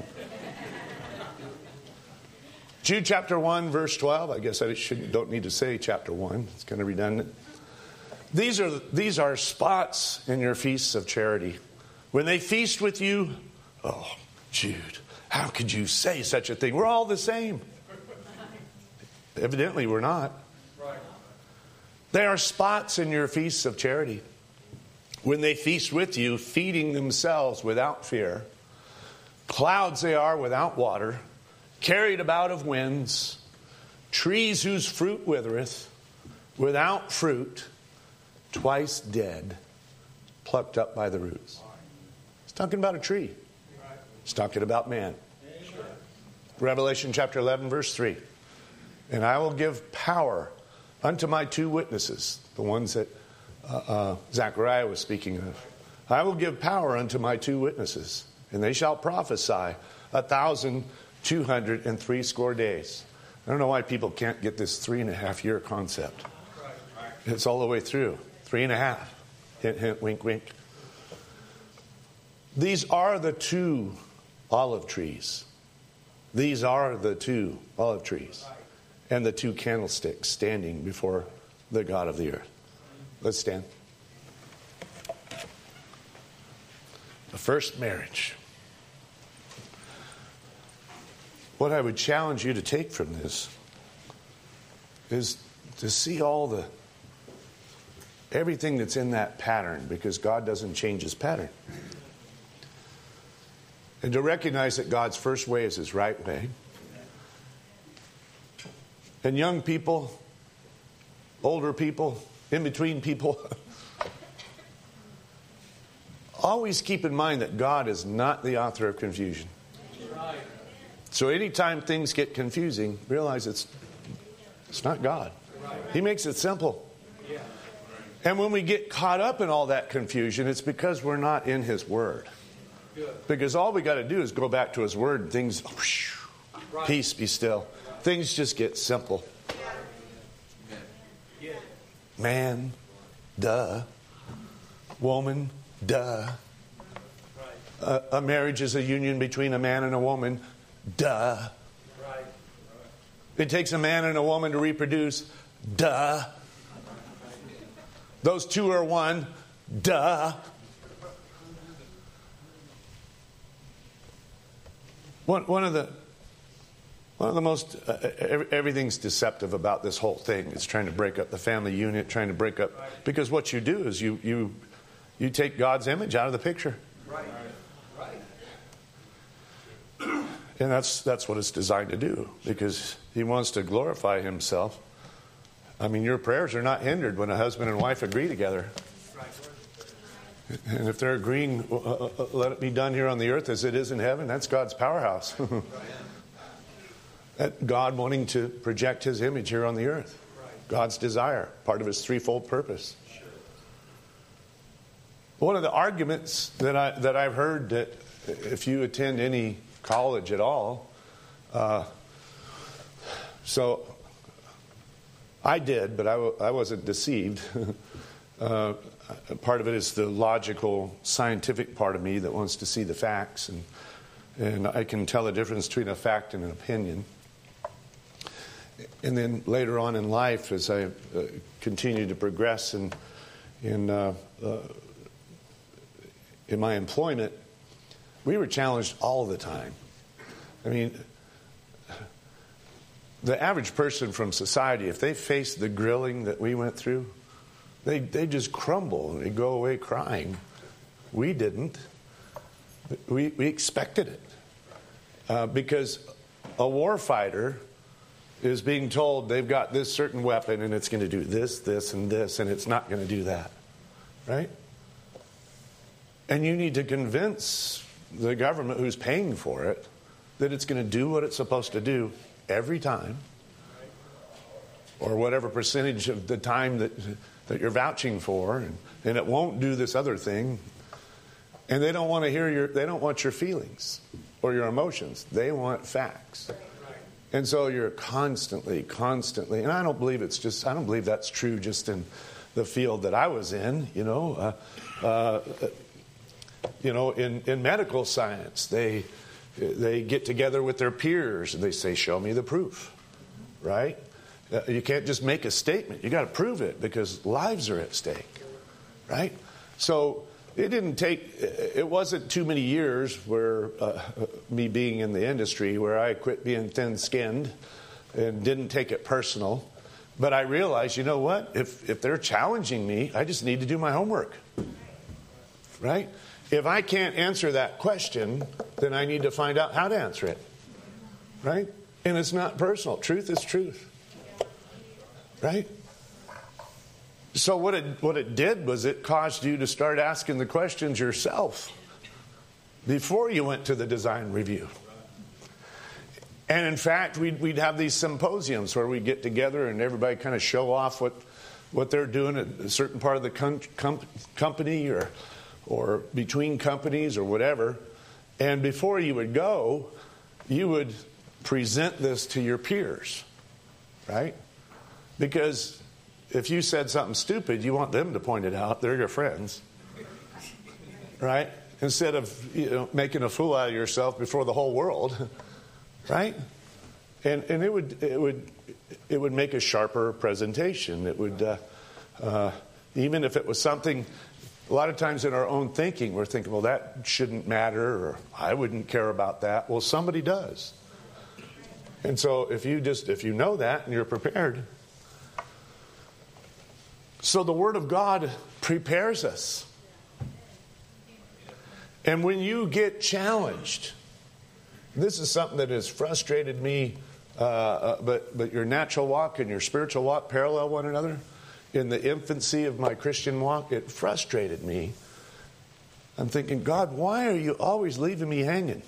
Jude chapter one, verse twelve. I guess I should, don't need to say chapter one. It's kind of redundant. These are, these are spots in your feasts of charity. When they feast with you, oh, Jude, how could you say such a thing? We're all the same. Evidently, we're not. They are spots in your feasts of charity. When they feast with you, feeding themselves without fear. Clouds they are without water, carried about of winds, trees whose fruit withereth, without fruit, twice dead, plucked up by the roots. It's talking about a tree. It's talking about man. Revelation chapter eleven, verse three. And I will give power unto my two witnesses, the ones that uh, uh, Zechariah was speaking of. I will give power unto my two witnesses, and they shall prophesy a thousand two hundred and three score days. I don't know why people can't get this three and a half year concept. It's all the way through. Three and a half. Hint, hint, wink, wink. These are the two olive trees. These are the two olive trees. And the two candlesticks standing before the God of the earth. Let's stand. The first marriage. What I would challenge you to take from this is to see all the everything that's in that pattern, because God doesn't change his pattern. And to recognize that God's first way is his right way. And young people, older people, in-between people, always keep in mind that God is not the author of confusion. So anytime things get confusing, realize it's it's not God. He makes it simple. And when we get caught up in all that confusion, it's because we're not in his word. Because all we got to do is go back to his word and things, whoosh, peace be still. Things just get simple. Man, duh. Woman, duh. A, a marriage is a union between a man and a woman, duh. It takes a man and a woman to reproduce, duh. Those two are one, duh. One, one of the one of the most uh, every, everything's deceptive about this whole thing. It's trying to break up the family unit, trying to break up, because what you do is you you you take God's image out of the picture. Right. Right. And that's that's what it's designed to do, because he wants to glorify himself. I mean, your prayers are not hindered when a husband and wife agree together. And if they're agreeing, uh, uh, let it be done here on the earth as it is in heaven, that's God's powerhouse. That God wanting to project his image here on the earth. God's desire, part of his threefold purpose. One of the arguments that, I, that I've heard, that if you attend any college at all. Uh, so I did, but I, w- I wasn't deceived. uh, part of it is the logical, scientific part of me that wants to see the facts, and and I can tell the difference between a fact and an opinion. And then later on in life, as I uh, continue to progress in in uh, uh, in my employment, we were challenged all the time. I mean, the average person from society, if they faced the grilling that we went through, they they just crumble and they go away crying. We didn't. We we expected it uh, because a war fighter is being told they've got this certain weapon and it's going to do this, this, and this, and it's not going to do that, right? And you need to convince the government who's paying for it that it's going to do what it's supposed to do every time, or whatever percentage of the time that that you're vouching for, and, and it won't do this other thing. And they don't want to hear your, they don't want your feelings or your emotions. They want facts. And so you're constantly, constantly, and I don't believe it's just, I don't believe that's true just in the field that I was in, you know. Uh, uh, you know, in, in medical science, they they get together with their peers and they say, show me the proof, right? Uh, you can't just make a statement. You got to prove it because lives are at stake, right? So it didn't take, it wasn't too many years where uh, me being in the industry where I quit being thin-skinned and didn't take it personal. But I realized, you know what? If if they're challenging me, I just need to do my homework, right? If I can't answer that question, then I need to find out how to answer it, right? And it's not personal. Truth is truth, right? So what it what it did was it caused you to start asking the questions yourself before you went to the design review. And in fact, we'd, we'd have these symposiums where we'd get together and everybody kind of show off what what they're doing at a certain part of the com- com- company or or between companies or whatever. And before you would go, you would present this to your peers, right? Because if you said something stupid, you want them to point it out. They're your friends, right? Instead of, you know, making a fool out of yourself before the whole world, right? And and it would it would it would make a sharper presentation. It would uh, uh, even if it was something. A lot of times in our own thinking, we're thinking, well, that shouldn't matter, or I wouldn't care about that. Well, somebody does. And so if you just if you know that and you're prepared. So the Word of God prepares us. And when you get challenged, this is something that has frustrated me, uh, uh, but, but your natural walk and your spiritual walk parallel one another. In the infancy of my Christian walk, it frustrated me. I'm thinking, God, why are you always leaving me hanging?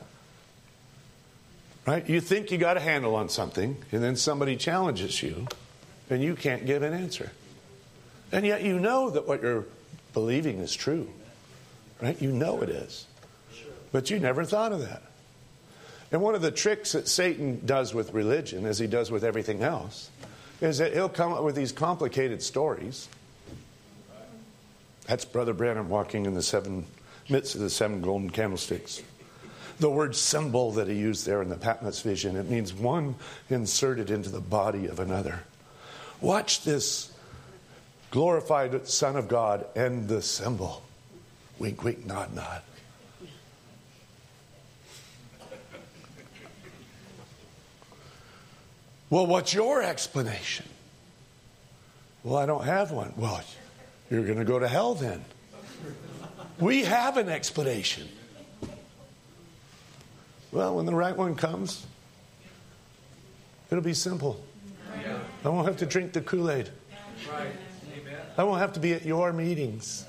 Right? You think you got a handle on something, and then somebody challenges you, and you can't give an answer. And yet you know that what you're believing is true. Right? You know it is. But you never thought of that. And one of the tricks that Satan does with religion, as he does with everything else, is that he'll come up with these complicated stories. That's Brother Branham walking in the seven midst of the seven golden candlesticks. The word symbol that he used there in the Patmos vision, it means one inserted into the body of another. Watch this glorified Son of God and the symbol. Wink, wink, nod, nod. Well, what's your explanation? Well, I don't have one. Well, you're going to go to hell then. We have an explanation. Well, when the right one comes, it'll be simple. I won't have to drink the Kool-Aid. I won't have to be at your meetings.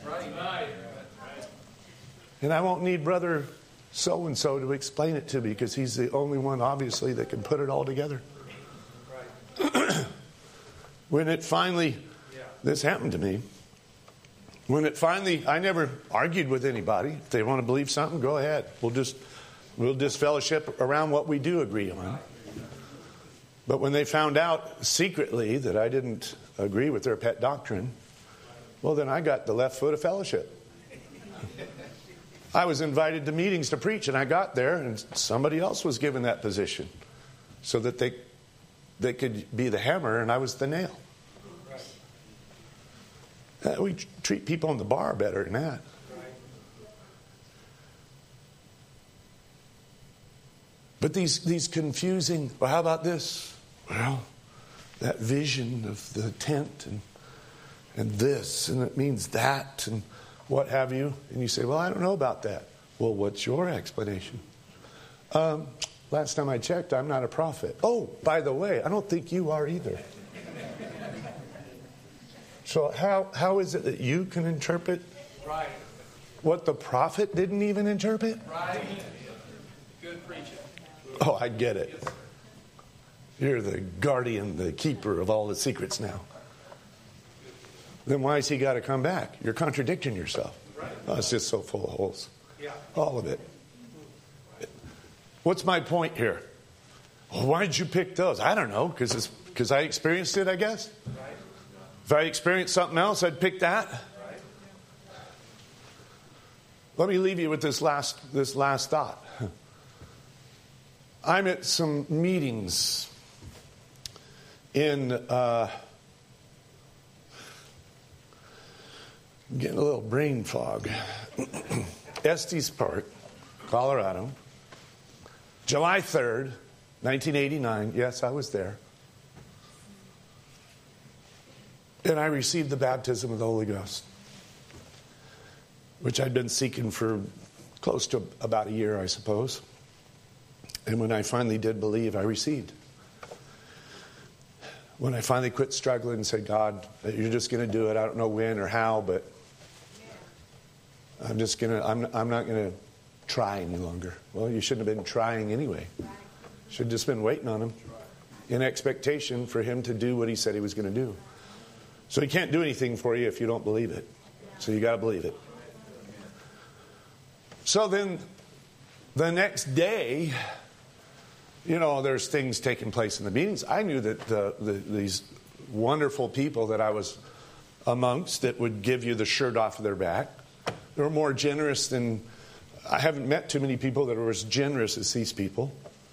And I won't need Brother so-and-so to explain it to me because he's the only one, obviously, that can put it all together. When it finally, this happened to me. When it finally, I never argued with anybody. If they want to believe something, go ahead. We'll just, We'll disfellowship around what we do agree on. But when they found out secretly that I didn't agree with their pet doctrine, well, then I got the left foot of fellowship. I was invited to meetings to preach, and I got there, and somebody else was given that position so that they they could be the hammer, and I was the nail. Uh, we treat people in the bar better than that. But these, these confusing, well, how about this? Well, that vision of the tent and and this, and it means that, and what have you. And you say, well, I don't know about that. Well, what's your explanation? Um, last time I checked, I'm not a prophet. Oh, by the way, I don't think you are either. So how how is it that you can interpret right. what the prophet didn't even interpret? Right. Good preaching. Oh, I get it. You're the guardian, the keeper of all the secrets now. Then why has he got to come back? You're contradicting yourself. Oh, it's just so full of holes. All of it. What's my point here? Well, why did you pick those? I don't know, because it's because I experienced it, I guess. If I experienced something else, I'd pick that. Let me leave you with this last this last thought. I'm at some meetings in uh, getting a little brain fog. Estes Park, Colorado, July third, nineteen eighty-nine. Yes, I was there. And I received the baptism of the Holy Ghost, which I'd been seeking for close to about a year, I suppose. And when I finally did believe, I received. When I finally quit struggling and said, God, you're just going to do it. I don't know when or how, but I'm just going to, I'm, I'm not going to try any longer. Well, you shouldn't have been trying anyway. Should have just been waiting on him in expectation for him to do what he said he was going to do. So he can't do anything for you if you don't believe it. So you got to believe it. So then the next day, you know, there's things taking place in the meetings. I knew that the, the, these wonderful people that I was amongst that would give you the shirt off of their back, they were more generous than, I haven't met too many people that are as generous as these people.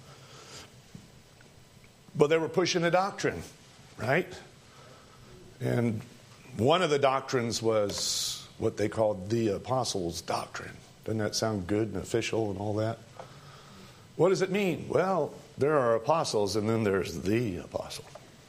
But they were pushing a doctrine, right? And one of the doctrines was what they called the apostles' doctrine. Doesn't that sound good and official and all that? What does it mean? Well, there are apostles and then there's the apostle.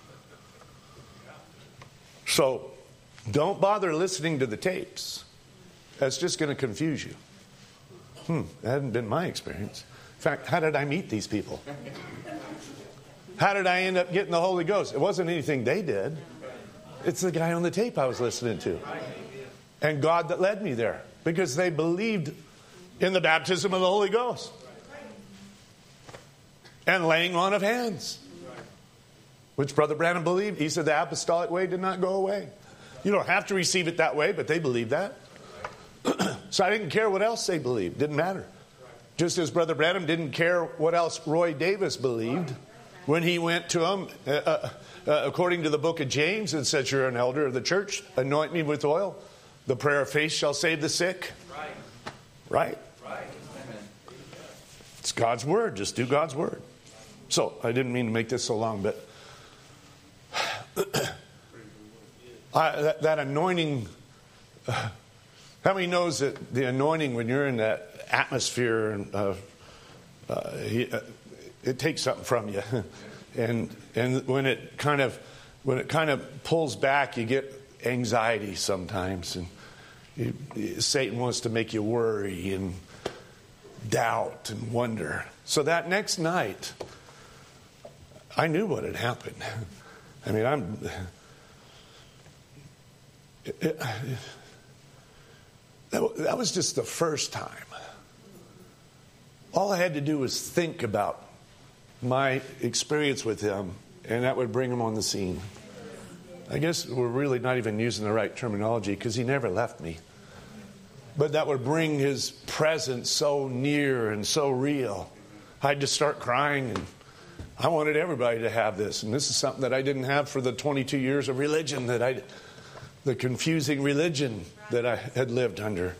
So don't bother listening to the tapes. That's just going to confuse you. Hmm, that hadn't been my experience. In fact, how did I meet these people? How did I end up getting the Holy Ghost? It wasn't anything they did. It's the guy on the tape I was listening to. And God that led me there. Because they believed in the baptism of the Holy Ghost. And laying on of hands. Which Brother Branham believed. He said the apostolic way did not go away. You don't have to receive it that way, but they believed that. So I didn't care what else they believed. Didn't matter. Just as Brother Branham didn't care what else Roy Davis believed when he went to him, uh, uh, uh, according to the book of James, and said, you're an elder of the church, anoint me with oil. The prayer of faith shall save the sick. Right. Right? Right. It's God's word. Just do God's word. So, I didn't mean to make this so long, but I, that, that anointing, uh, how many knows that the anointing, when you're in that atmosphere, and uh, uh, he, uh, it takes something from you. and and when it kind of when it kind of pulls back, you get anxiety sometimes, and you, Satan wants to make you worry and doubt and wonder. So that next night, I knew what had happened. I mean, I'm. It, it, that, that was just the first time. All I had to do was think about my experience with him, and that would bring him on the scene. I guess we're really not even using the right terminology, because he never left me. but that would bring his presence so near and so real. I'd just start crying, and I wanted everybody to have this. And this is something that I didn't have for the twenty-two years of religion, that I, the confusing religion that I had lived under.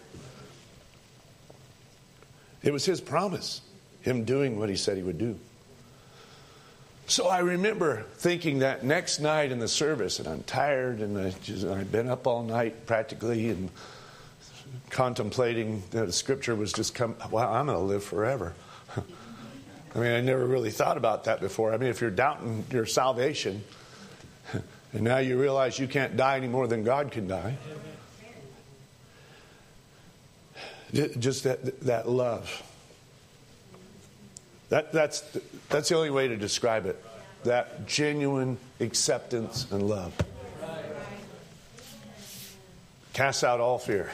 It was his promise, him doing what he said he would do. So I remember thinking that next night in the service, and I'm tired, and I just, I'd been up all night practically, and contemplating that the scripture was just come, wow, I'm going to live forever. I mean, I never really thought about that before. I mean, if you're doubting your salvation, and now you realize you can't die any more than God can die. Just that that love. That that's that's the only way to describe it. That genuine acceptance and love. Casts out all fear.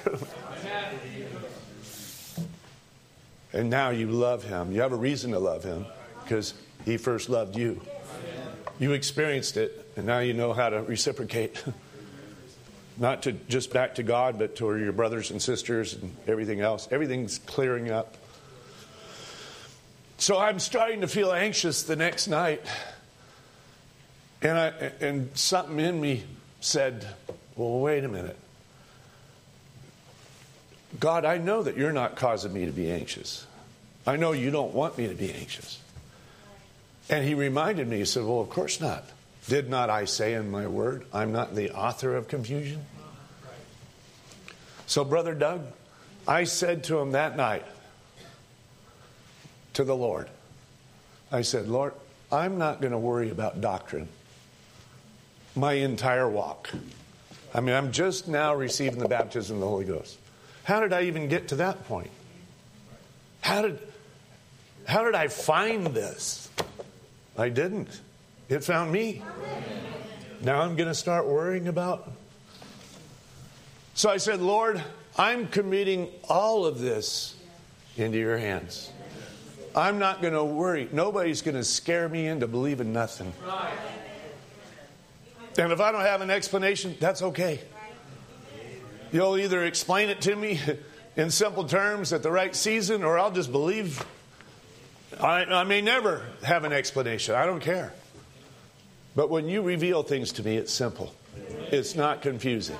And now you love him. You have a reason to love him because he first loved you. You experienced it, and now you know how to reciprocate. Not to just back to God, but to your brothers and sisters and everything else. Everything's clearing up. So I'm starting to feel anxious the next night. And I, and something in me said, well, wait a minute. God, I know that you're not causing me to be anxious. I know you don't want me to be anxious. And he reminded me, he said, well, of course not. Did not I say in my word, I'm not the author of confusion? So, Brother Doug, I said to him that night, to the Lord, I said, Lord, I'm not going to worry about doctrine my entire walk. I mean, I'm just now receiving the baptism of the Holy Ghost. How did I even get to that point? How did, how did I find this? I didn't. It found me. Now I'm going to start worrying about. So I said, Lord, I'm committing all of this into your hands. I'm not going to worry. Nobody's going to scare me into believing nothing. And if I don't have an explanation, that's okay. You'll either explain it to me in simple terms at the right season, or I'll just believe. I, I may never have an explanation. I don't care. But when you reveal things to me, it's simple. It's not confusing.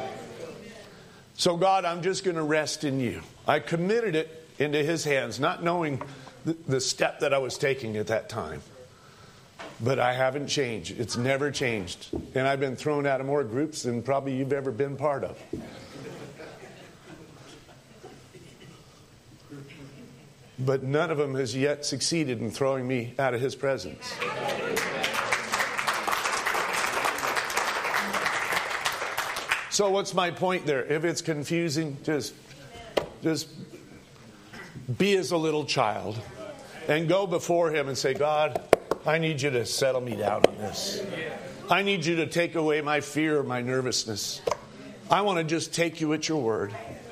So God, I'm just going to rest in you. I committed it into his hands, not knowing the, the step that I was taking at that time. But I haven't changed. It's never changed. And I've been thrown out of more groups than probably you've ever been part of. But none of them has yet succeeded in throwing me out of his presence. So what's my point there? If it's confusing, just, just be as a little child and go before him and say, God, I need you to settle me down on this. I need you to take away my fear, my nervousness. I want to just take you at your word.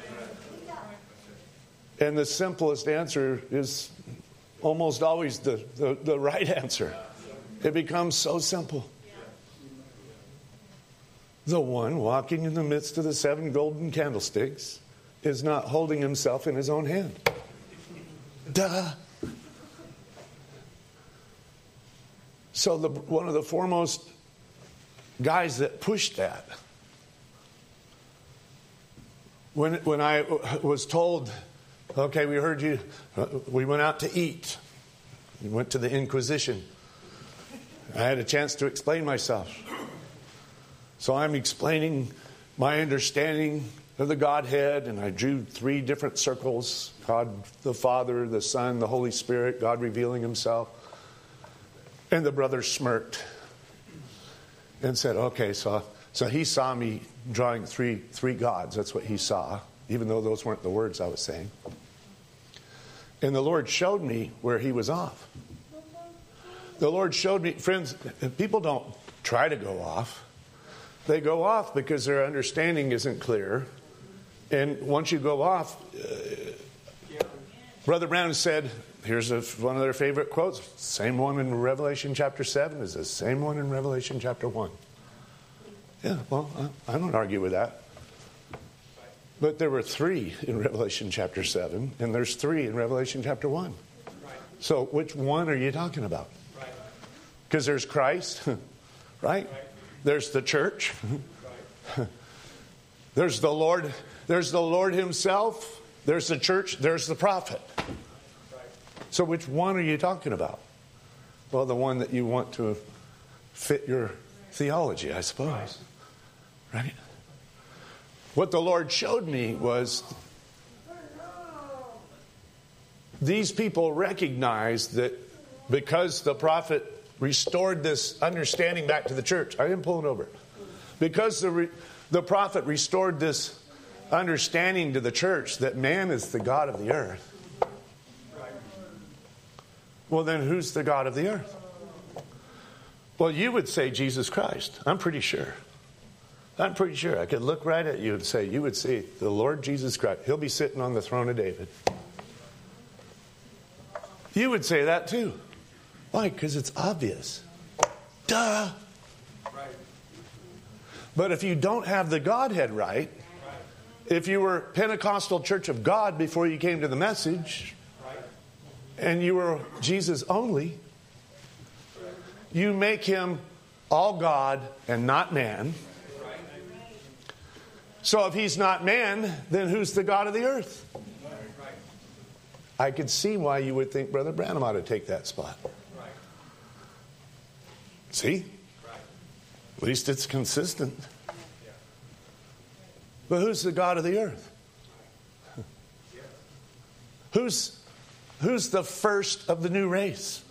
And the simplest answer is almost always the, the, the right answer. It becomes so simple. The one walking in the midst of the seven golden candlesticks is not holding himself in his own hand. Duh. So the, one of the foremost guys that pushed that, when when I was told, okay, we heard you, we went out to eat. We went to the Inquisition. I had a chance to explain myself. So I'm explaining my understanding of the Godhead, and I drew three different circles. God the Father, the Son, the Holy Spirit, God revealing himself. And the brother smirked and said, okay, so so he saw me drawing three three gods. That's what he saw, even though those weren't the words I was saying. And the Lord showed me where he was off. The Lord showed me, friends, people don't try to go off. They go off because their understanding isn't clear. And once you go off, uh, Brother Brown said, here's a, one of their favorite quotes. Same one in Revelation chapter seven is the same one in Revelation chapter one. Yeah, well, I, I don't argue with that. But there were three in Revelation chapter seven, and there's three in Revelation chapter one. Right. So which one are you talking about? Right. Because there's Christ, right? Right. There's the church. Right. There's the Lord. There's the Lord himself. There's the church. There's the prophet. Right. So which one are you talking about? Well, the one that you want to fit your theology, I suppose. Right? What the Lord showed me was these people recognized that because the prophet restored this understanding back to the church. I am pulling over. Because the re, the prophet restored this understanding to the church that man is the God of the earth. Well, then who's the God of the earth? Well, you would say Jesus Christ. I'm pretty sure. I'm pretty sure. I could look right at you and say, you would see the Lord Jesus Christ. He'll be sitting on the throne of David. You would say that too. Why? Because it's obvious. Duh. Right. But if you don't have the Godhead right, if you were Pentecostal Church of God before you came to the message, and you were Jesus only, you make him all God and not man. So if he's not man, then who's the God of the earth? I could see why you would think Brother Branham ought to take that spot. See? At least it's consistent. But who's the God of the earth? Who's, who's the first of the new race?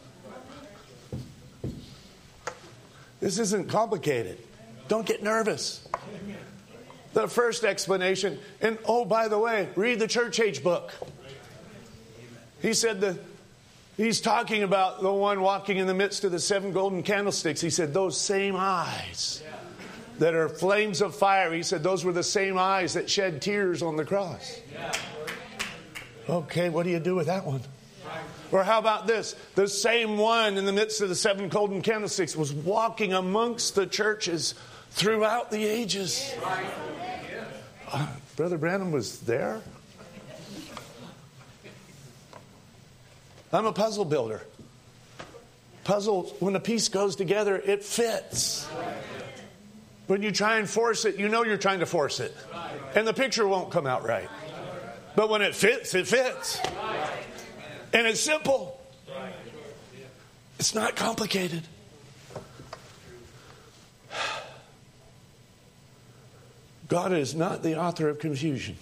This isn't complicated. Don't get nervous. The first explanation, and oh, by the way, read the church age book. He said the, he's talking about the one walking in the midst of the seven golden candlesticks. He said those same eyes that are flames of fire. He said those were the same eyes that shed tears on the cross. Okay, what do you do with that one? Or how about this? The same one in the midst of the seven golden candlesticks was walking amongst the churches throughout the ages. Uh, Brother Branham was there. I'm a puzzle builder. Puzzle, when a piece goes together, it fits. When you try and force it, you know you're trying to force it. And the picture won't come out right. But when it fits, it fits. And it's simple. It's not complicated. God is not the author of confusion.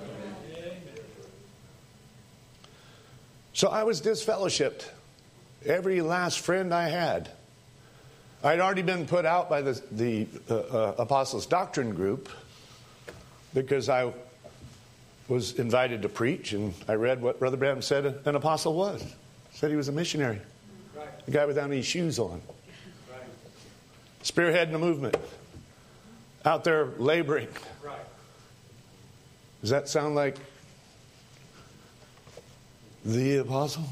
So I was disfellowshipped. Every last friend I had. I'd already been put out by the, the uh, uh, Apostles' Doctrine group because I was invited to preach, and I read what Brother Branham said an apostle was. Said he was a missionary. Right. A guy without any shoes on. Right. Spearheading a movement. Out there laboring. Right. Does that sound like the apostle?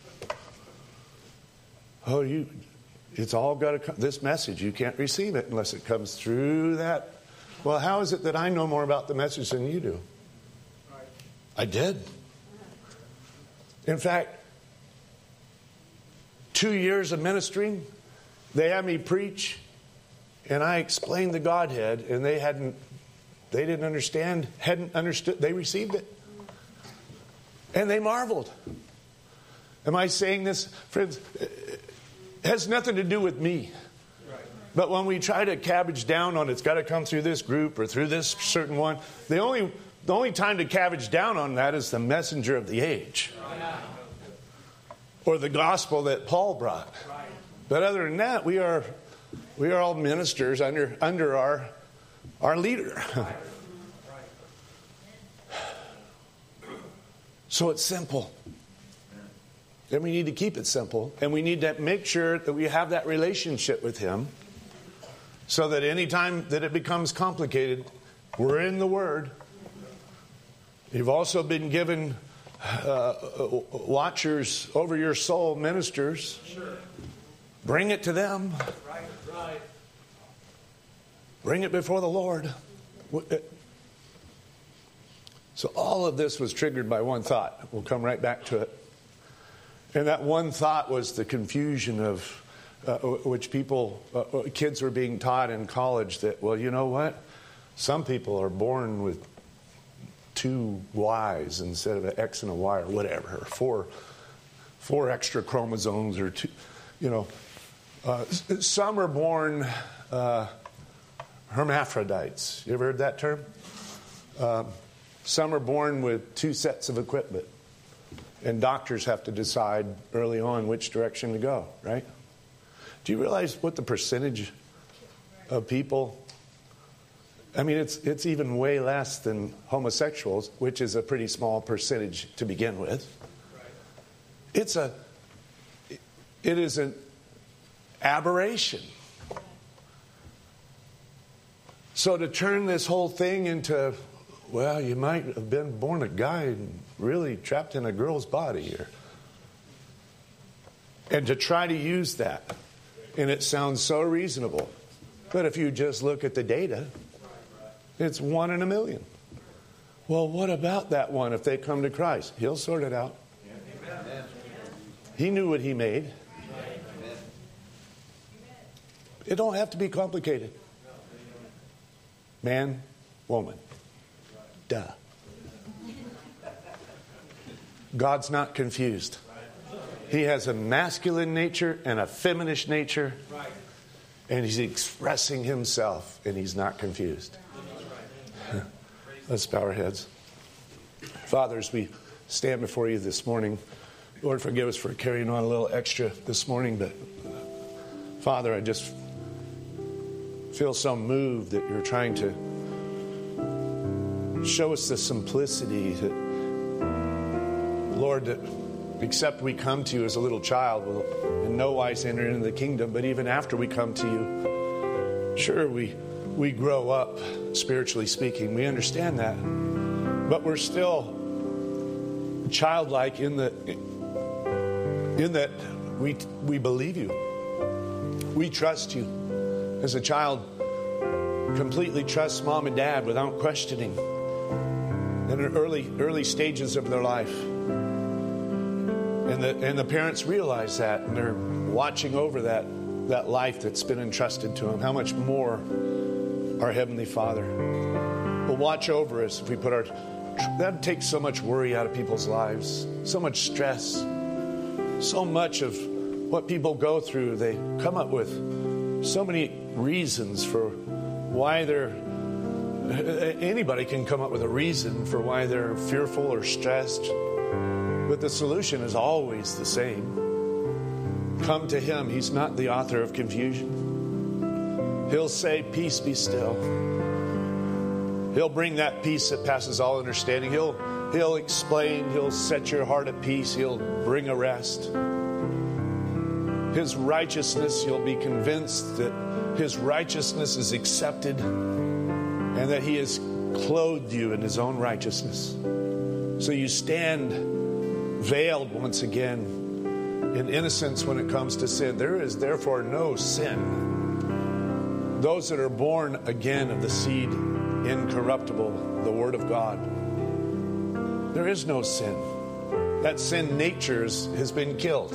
Oh, you, it's all got to come. This message, you can't receive it unless it comes through that. Well, how is it that I know more about the message than you do? Right. I did. In fact, two years of ministering, they had me preach, and I explained the Godhead, and they hadn't, they didn't understand, hadn't understood. They received it. And they marveled. Am I saying this, friends? It has nothing to do with me. Right. But when we try to cabbage down on it's got to come through this group or through this certain one, the only the only time to cabbage down on that is the messenger of the age. Right. Or the gospel that Paul brought. Right. But other than that, we are we are all ministers under under our our leader. Right. So it's simple. And we need to keep it simple. And we need to make sure that we have that relationship with Him so that any time that it becomes complicated, we're in the Word. You've also been given uh, watchers over your soul, ministers. Sure. Bring it to them. Right, right. Bring it before the Lord. So all of this was triggered by one thought. We'll come right back to it. And that one thought was the confusion of uh, which people, uh, kids were being taught in college that, well, you know what? Some people are born with two Y's instead of an X and a Y or whatever, or four, four extra chromosomes or two, you know. Uh, some are born uh, hermaphrodites. You ever heard that term? Um, some are born with two sets of equipment. And doctors have to decide early on which direction to go, right? Do you realize what the percentage of people... I mean, it's it's even way less than homosexuals, which is a pretty small percentage to begin with. It's a... It is an aberration. So to turn this whole thing into, well, you might have been born a guy and really trapped in a girl's body, or, and to try to use that, and it sounds so reasonable. But if you just look at the data, it's one in a million. Well, what about that one if they come to Christ? He'll sort it out. He knew what he made. It don't have to be complicated. Man, woman. Duh. God's not confused. He has a masculine nature and a feminine nature. And he's expressing himself, and he's not confused. Let's bow our heads. Father, as we stand before you this morning, Lord, forgive us for carrying on a little extra this morning, but Father, I just feel so moved that you're trying to show us the simplicity that, Lord, that except we come to you as a little child, we'll in no wise enter into the kingdom. But even after we come to you, sure, we we grow up, spiritually speaking. We understand that. But we're still childlike in the in that we we believe you. We trust you. As a child, completely trusts mom and dad without questioning in the early early stages of their life. And the and the parents realize that, and they're watching over that that life that's been entrusted to them. How much more our Heavenly Father will watch over us if we put our... That takes so much worry out of people's lives, so much stress, so much of what people go through. They come up with so many reasons for why they're... Anybody can come up with a reason for why they're fearful or stressed. But the solution is always the same. Come to Him. He's not the author of confusion. He'll say, peace be still. He'll bring that peace that passes all understanding. He'll, he'll explain. He'll set your heart at peace. He'll bring a rest. His righteousness, you'll be convinced that His righteousness is accepted and that He has clothed you in His own righteousness. So you stand veiled once again in innocence when it comes to sin. There is therefore no sin. Those that are born again of the seed incorruptible, the Word of God, there is no sin. That sin nature has been killed.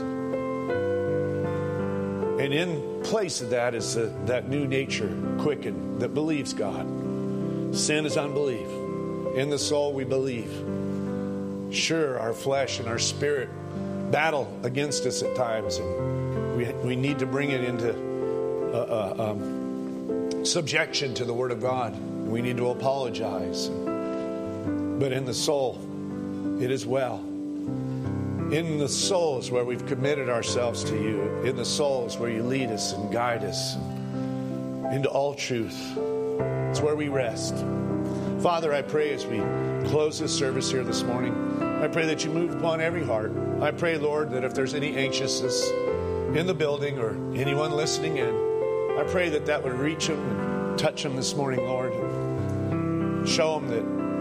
And in place of that is a, that new nature quickened that believes God. Sin is unbelief. In the soul we believe. Sure, our flesh and our spirit battle against us at times, and we we need to bring it into uh, uh, um, subjection to the Word of God. We need to apologize. But in the soul, it is well. In the soul is where we've committed ourselves to you. In the soul is where you lead us and guide us into all truth. It's where we rest. Father, I pray as we close this service here this morning, I pray that you move upon every heart. I pray, Lord, that if there's any anxiousness in the building or anyone listening in, I pray that that would reach them and touch them this morning, Lord. Show them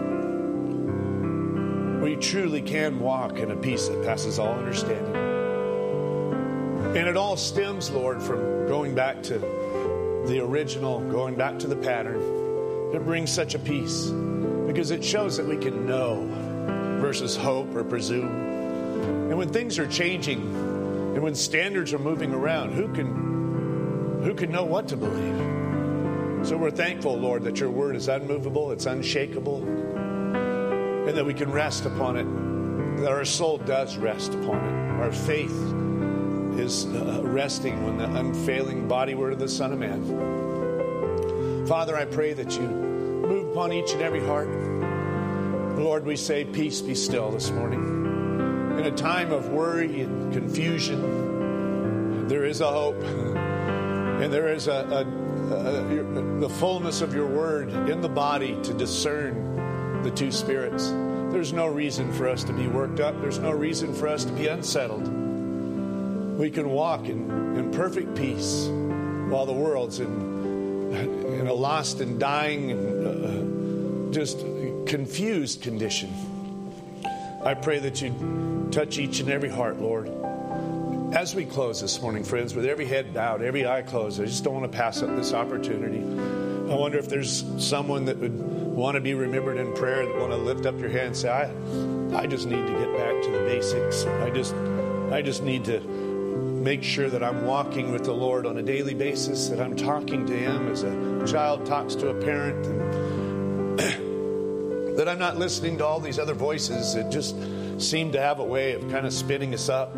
that we truly can walk in a peace that passes all understanding. And it all stems, Lord, from going back to the original, going back to the pattern. It brings such a peace. because it shows that we can know versus hope or presume. And when things are changing and when standards are moving around, who can who can know what to believe? So we're thankful, Lord, that your word is unmovable, it's unshakable, and that we can rest upon it, that our soul does rest upon it. Our faith is uh, resting on the unfailing body word of the Son of Man. Father, I pray that you move upon each and every heart. Lord, we say, peace be still this morning. In a time of worry and confusion, there is a hope, and there is a, a, a the fullness of your word in the body to discern the two spirits. There's no reason for us to be worked up. There's no reason for us to be unsettled. We can walk in, in perfect peace while the world's in, in a lost and dying and uh, just confused condition. I pray that you touch each and every heart, Lord. As we close this morning, friends, with every head bowed, every eye closed, I just don't want to pass up this opportunity. I wonder if there's someone that would want to be remembered in prayer, that want to lift up your hand and say, I, I just need to get back to the basics. I just, I just need to make sure that I'm walking with the Lord on a daily basis, that I'm talking to Him as a child talks to a parent, and that I'm not listening to all these other voices that just seem to have a way of kind of spinning us up.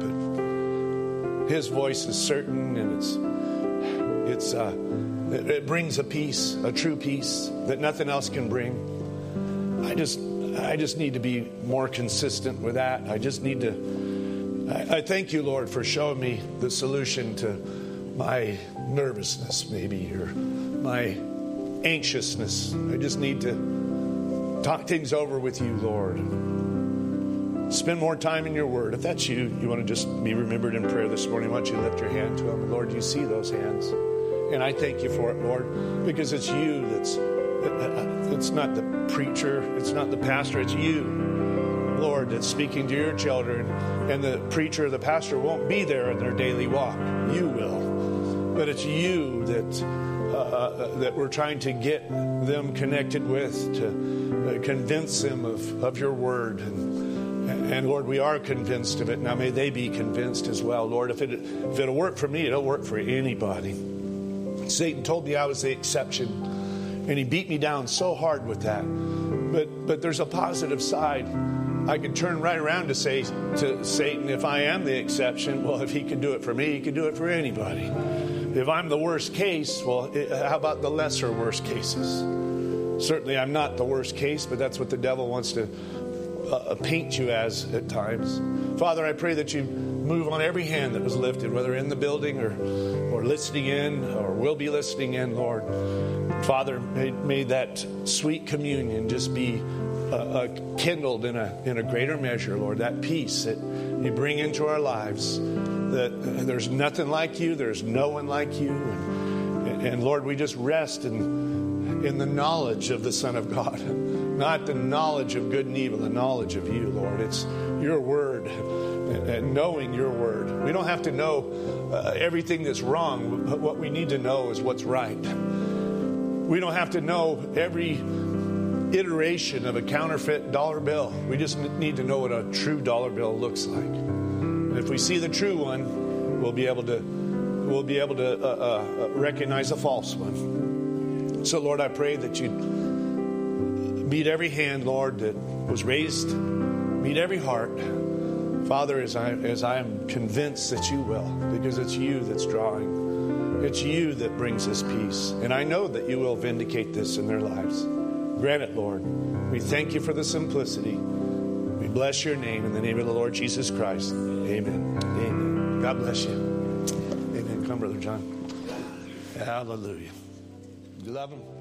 His voice is certain, and it's it's uh, it, it brings a peace, a true peace that nothing else can bring. I just I just need to be more consistent with that. I just need to. I thank you, Lord, for showing me the solution to my nervousness, maybe, or my anxiousness. I just need to talk things over with you, Lord. Spend more time in your word. If that's you, you want to just be remembered in prayer this morning, why don't you lift your hand to Him? Lord, you see those hands. And I thank you for it, Lord, because it's you that's, it's not the preacher, it's not the pastor, it's you, Lord, that's speaking to your children, and the preacher or the pastor won't be there in their daily walk. You will. But it's you that uh, that we're trying to get them connected with, to uh, convince them of, of your word. And, and Lord, we are convinced of it. Now may they be convinced as well. Lord, if, it, if it'll work for me, it'll work for anybody. Satan told me I was the exception, and he beat me down so hard with that. But but there's a positive side. I could turn right around to say to Satan, if I am the exception, well, if he can do it for me, he can do it for anybody. If I'm the worst case, well, how about the lesser worst cases? Certainly I'm not the worst case, but that's what the devil wants to uh, paint you as at times. Father, I pray that you move on every hand that was lifted, whether in the building or, or listening in or will be listening in, Lord. Father, may, may that sweet communion just be Uh, uh, kindled in a in a greater measure, Lord, that peace that you bring into our lives, that uh, there's nothing like you, there's no one like you, and, and Lord, we just rest in in the knowledge of the Son of God, not the knowledge of good and evil, the knowledge of you, Lord. It's your word, and, and knowing your word. We don't have to know uh, everything that's wrong, but what we need to know is what's right. We don't have to know every iteration of a counterfeit dollar bill. We just need to know what a true dollar bill looks like. And if we see the true one, we'll be able to we'll be able to uh, uh, recognize a false one. So, Lord, I pray that you meet every hand, Lord, that was raised. Meet every heart, Father, as I as I am convinced that you will, because it's you that's drawing. It's you that brings us peace, and I know that you will vindicate this in their lives. Grant it, Lord. We thank you for the simplicity. We bless your name in the name of the Lord Jesus Christ. Amen. Amen. God bless you. Amen. Come, Brother John. Hallelujah. You love him?